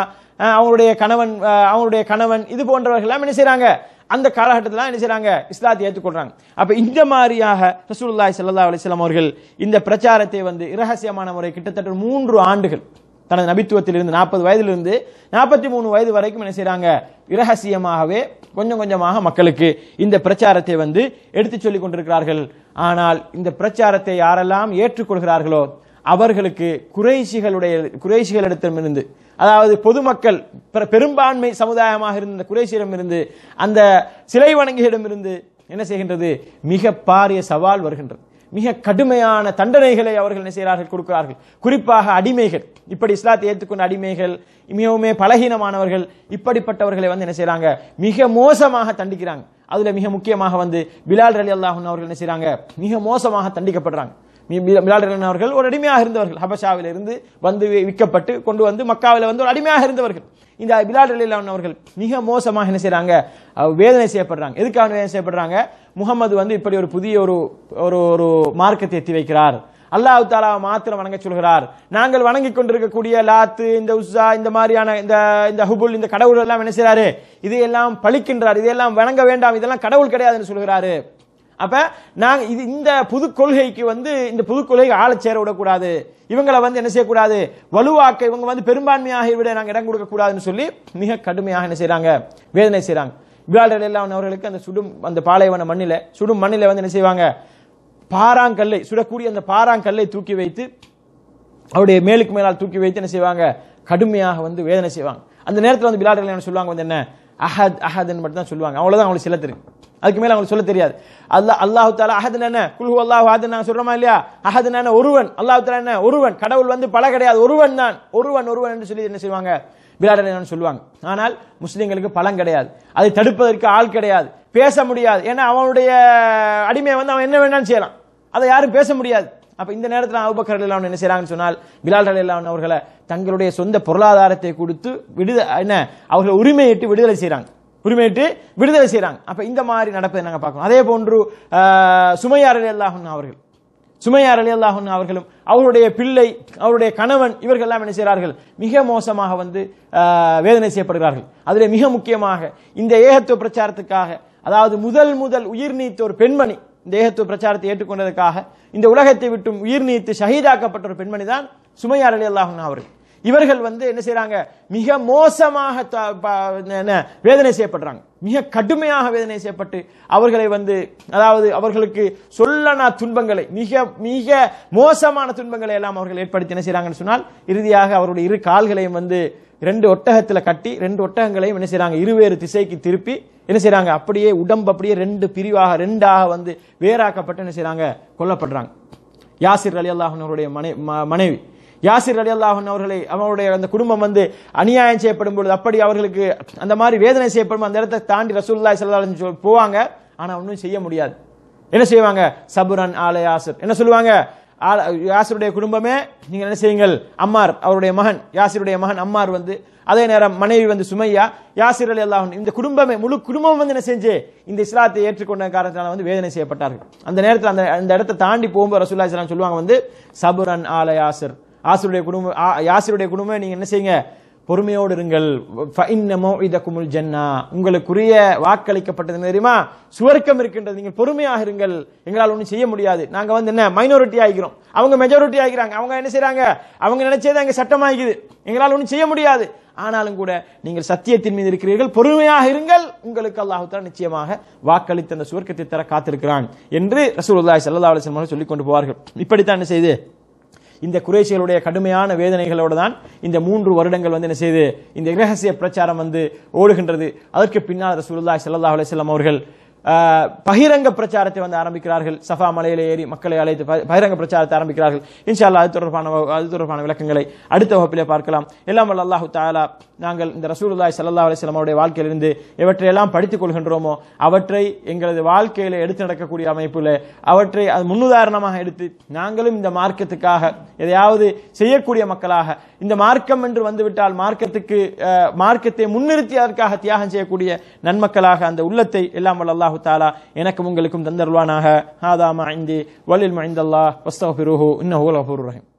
அவங்களுடைய கணவன் இது போன்றவர்கள் எல்லாம் என்ன செய்றாங்க, அந்த காலகட்டத்தில் என்ன செய்றாங்க, இஸ்லாத்தை ஏற்றுக்கொள்றாங்க. அப்ப இந்த மாதிரியாக ரசூலுல்லாஹி ஸல்லல்லாஹு அலைஹி வஸல்லம் அவர்கள் இந்த பிரச்சாரத்தை வந்து இரகசியமான முறை கிட்டத்தட்ட 3 ஆண்டுகள் தனது நபித்துவத்திலிருந்து 40 வயதிலிருந்து 43 வயது வரைக்கும் என்ன செய்றாங்க, இரகசியமாகவே கொஞ்சம் கொஞ்சமாக மக்களுக்கு இந்த பிரச்சாரத்தை வந்து எடுத்து சொல்லிக் கொண்டிருக்கிறார்கள். ஆனால் இந்த பிரச்சாரத்தை யாரெல்லாம் ஏற்றுக்கொள்கிறார்களோ அவர்களுக்கு குறைஷிகளிடத்திலிருந்து, அதாவது பொதுமக்கள் பெரும்பான்மை சமுதாயமாக இருந்த குறைஷிடமிருந்து, அந்த சிலை வணங்கியிடமிருந்து என்ன செய்கின்றது, மிக பாரிய சவால் வருகின்றது. மிக கடுமையான தண்டனைகளை அவர்கள் என்ன செய்கிறார்கள், கொடுக்கிறார்கள். குறிப்பாக அடிமைகள், இப்படி இஸ்லாத்தை ஏற்றுக்கொண்ட அடிமைகள், மிகவும் பலகீனமானவர்கள், இப்படிப்பட்டவர்களை வந்து என்ன செய்றாங்க, மிக மோசமாக தண்டிக்கிறாங்க. அதுல மிக முக்கியமாக வந்து பிலால் ரலியல்லாஹு அன்ஹு அவர்கள் என்ன செய்றாங்க, மிக மோசமாக தண்டிக்கப்படுறாங்க. பிலால் ரலியல்லாஹு அன்ஹு அவர்கள் ஒரு அடிமையாக இருந்தவர்கள், ஹபஷாவில் இருந்து வந்து விற்கப்பட்டு கொண்டு வந்து மக்காவில் வந்து ஒரு அடிமையாக இருந்தவர்கள். இந்த பிலால் ரலியல்லாஹு அன்ஹு அவர்கள் மிக மோசமாக என்ன செய்றாங்க, வேதனை செய்யப்படுறாங்க. எதுக்காக வேதனை செய்யப்படுறாங்க, முகமது வந்து இப்படி ஒரு புதிய ஒரு மார்க்கத்தை எத்தி வைக்கிறார், அல்லாஹ் தஆலா மாத்திரம் வணங்க சொல்கிறார், நாங்கள் வணங்கி கொண்டிருக்கக்கூடிய லாத்து, இந்த உஸ்ஸா, இந்த மாதிரியான இந்த ஹுபுல், இந்த கடவுள் எல்லாம் என்ன செய்றாரு, இதையெல்லாம் பழிக்கின்றார், இதெல்லாம் வணங்க வேண்டாம், இதெல்லாம் கடவுள் கிடையாதுன்னு சொல்கிறாரு. அப்ப நாங்க இந்த புது கொள்கைக்கு வந்து இந்த புது கொள்கைக்கு ஆள சேர விடக்கூடாது, இவங்களை வந்து என்ன செய்யக்கூடாது, வலுவாக்க இவங்க வந்து பெரும்பான்மையாக விட நாங்க இடம் கொடுக்க கூடாதுன்னு சொல்லி மிக கடுமையாக என்ன செய்றாங்க, வேதனை செய்றாங்க. பிலால் ரலியல்லாஹு அன்ஹு அவர்களுக்கு அந்த பாலைவன சுடும் மண்ணில வந்து என்ன செய்வாங்க, பாறாங்கல்லை சுடக்கூடிய அந்த பாறாங்கல்லை தூக்கி வைத்து அவருடைய மேலுக்கு மேலால் தூக்கி வைத்து என்ன செய்வாங்க, கடுமையாக வந்து வேதனை செய்வாங்க. அந்த நேரத்தில் வந்து பிலால் ரலியல்லாஹு அன்ஹு சொல்லுவாங்க வந்து என்ன, அஹத்ன்னு மட்டும் தான் சொல்லுவாங்க, அவ்வளவுதான் அவங்களுக்கு சொல்ல தெரியும், அதுக்கு மேல அவங்களுக்கு சொல்ல தெரியாது. அல்லாஹ் தஆலா அஹத்னா என்ன, குல் ஹுவல்லாஹு அஹத் நாங்க சொல்றோமா இல்லையா, அஹத்னா என்ன, ஒருவன், அல்லாஹ் தஆலா என்ன, ஒருவன், கடவுள் வந்து பல கிடையாது, ஒருவன் தான், ஒருவன் என்று சொல்லி என்ன செய்வாங்க, பிலால் ரலியல்லாஹு அன்ஹு சொல்லுவாங்க. ஆனால் முஸ்லிம்களுக்கு பலம் கிடையாது, அதை தடுப்பதற்கு ஆள் கிடையாது, பேச முடியாது. ஏன்னா அவனுடைய அடிமை வந்து அவன் என்ன வேணாலும் செய்யலாம், அதை யாரும் பேச முடியாது. அப்ப இந்த நேரத்தில் அபூபக்கர் ரலியல்லாஹு அன்ஹு என்ன செய்றாங்கன்னு சொன்னால், பிலால் ரலியல்லாஹு அன்ஹு அவர்களை தங்களுடைய சொந்த பொருளாதாரத்தை கொடுத்து அவர்கள் உரிமையிட்டு விடுதலை செய்றாங்க. அப்ப இந்த மாதிரி நடப்பதை நாங்க பார்க்கணும். அதே போன்று சுமையா ரலியல்லாஹு அன்ஹு அவர்களும் அவருடைய பிள்ளை, அவருடைய கணவன், இவர்கள் எல்லாம் என்ன செய்கிறார்கள், மிக மோசமாக வந்து வேதனை செய்யப்படுகிறார்கள். அதிலே மிக முக்கியமாக இந்த ஏகத்துவ பிரச்சாரத்துக்காக, அதாவது முதல் உயிர் நீத்த ஒரு பெண்மணி, இந்த ஏகத்துவ பிரச்சாரத்தை ஏற்றுக்கொண்டதற்காக இந்த உலகத்தை விட்டும் உயிர் நீத்து ஷஹீதாக்கப்பட்ட ஒரு பெண்மணி தான் சுமையா ரலியல்லாஹு அன்ஹா அவர்கள். இவர்கள் வந்து என்ன செய்றாங்க, மிக மோசமாக வேதனை செய்யப்படுறாங்க, மிக கடுமையாக வேதனை செய்யப்பட்டு அவர்களை வந்து, அதாவது அவர்களுக்கு சொல்லனா துன்பங்களை, மிக மிக மோசமான துன்பங்களை எல்லாம் அவர்கள் ஏற்படுத்தி என்ன செய்றாங்கன்னு சொன்னால், இறுதியாக அவருடைய 2 கால்களையும் வந்து 2 ஒட்டகத்தில் கட்டி 2 ஒட்டகங்களையும் என்ன செய்றாங்க, இருவேறு திசைக்கு திருப்பி என்ன செய்றாங்க, அப்படியே உடம்பு அப்படியே 2 பிரிவாக 2ஆக வந்து வேறாக்கப்பட்டு என்ன செய்றாங்க, கொல்லப்படுறாங்க. யாசிர் ரலியல்லாஹு அன்ஹுடைய மனைவி யாசிர் ரலியல்லாஹு அன்ஹு அவர்களை அவருடைய அந்த குடும்பம் வந்து அநியாயம் செய்யப்படும் பொழுது அப்படி அவர்களுக்கு அந்த மாதிரி வேதனை செய்யப்படும் அந்த இடத்தை தாண்டி ரசூலுல்லாஹி ஸல்லல்லாஹு அலைஹி வஸல்லம் போவாங்க. ஆனா ஒன்றும் செய்ய முடியாது. என்ன செய்வாங்க? சபுரன் ஆல யாசிர். என்ன சொல்லுவாங்க? யாசிருடைய குடும்பமே நீங்க என்ன செய்யுங்கள், அம்மார் அவருடைய மகன், யாசிருடைய மகன் அம்மார் வந்து, அதே நேரம் மனைவி வந்து சுமையா, யாசிர் ரலியல்லாஹு அன்ஹு, இந்த குடும்பமே முழு குடும்பம் வந்து என்ன செஞ்சு இந்த இஸ்லாத்தை ஏற்றுக்கொண்ட காரணத்தினால வந்து வேதனை செய்யப்பட்டார்கள். அந்த நேரத்தில் அந்த இடத்தை தாண்டி போகும்போது ரசூலுல்லாஹி ஸல்லல்லாஹு அலைஹி வஸல்லம் சொல்லுவாங்க வந்து சபுரன் ஆல யாசிர், யாசிருடைய குடும்பமே நீங்க என்ன செய்யுங்க, பொறுமையோடு இருங்கள். உங்களுக்குரிய வாக்களிக்கப்பட்டது தெரியுமா, சுவர்க்கம் இருக்கின்றது, நீங்கள் பொறுமையாக இருங்கள். எங்களால் ஒன்றும் செய்ய முடியாது, நாங்க வந்து என்ன மைனாரிட்டி ஆகிறோம், அவங்க மெஜாரிட்டி ஆகிறாங்க, அவங்க என்ன செய்யறாங்க, அவங்க நினைச்சது அங்க சட்டமாகிக்குது, எங்களால் ஒன்றும் செய்ய முடியாது. ஆனாலும் கூட நீங்கள் சத்தியத்தின் மீது இருக்கிறீர்கள், பொறுமையாக இருங்கள், உங்களுக்கு அல்லாஹ் தஆலா நிச்சயமாக வாக்களித்த அந்த சுவர்க்கத்தை தர காத்திருக்கிறான் என்று ரசூலுல்லாஹி ஸல்லல்லாஹு அலைஹி வஸல்லம் சொல்லிக் கொண்டு போவார்கள். இப்படித்தான் என்ன செய்து இந்த குறைஷிகளுடைய கடுமையான வேதனைகளோடு தான் இந்த 3 வருடங்கள் வந்து என்ன செய்து இந்த இரகசிய பிரச்சாரம் வந்து ஓடுகின்றது. அதற்கு பின்னால் ரசூலுல்லாஹி ஸல்லல்லாஹு அலைஹி வஸல்லம் அவர்கள் பகிரங்க பிரச்சாரத்தை வந்து ஆரம்பிக்கிறார்கள். சஃபா மலையில ஏறி மக்களை அழைத்து பகிரங்க பிரச்சாரத்தை ஆரம்பிக்கிறார்கள். இன்ஷா அல்லாஹ் அது தொடர்பான விளக்கங்களை அடுத்த வகுப்பிலே பார்க்கலாம். எல்லாம் வல்ல அல்லாஹ் தஆலா நாங்கள் இந்த ரசூலுல்லாஹி ஸல்லல்லாஹு அலைஹி வஸல்லம் அவருடைய வாழ்க்கையிலிருந்து எவற்றையெல்லாம் படித்துக் கொள்கின்றோமோ அவற்றை எங்களது வாழ்க்கையில எடுத்து நடக்கக்கூடிய அமைப்பில் அவற்றை அது முன்னுதாரணமாக எடுத்து நாங்களும் இந்த மார்க்கத்துக்காக எதையாவது செய்யக்கூடிய மக்களாக, இந்த மார்க்கம் என்று வந்துவிட்டால் மார்க்கத்தை முன்னிறுத்தி அதற்காக தியாகம் செய்யக்கூடிய நன்மக்களாக அந்த உள்ளத்தை எல்லாம் வல்ல அல்லாஹ் தஆலா எனக்கும் உங்களுக்கும் தந்தருள்வானாக. ஹாதா மா இந்தி வலில் மா இந்தல்லாஹ் வஸ்தக்ஃபிருஹு இன்னஹு கஃபூருர் ரஹீம்.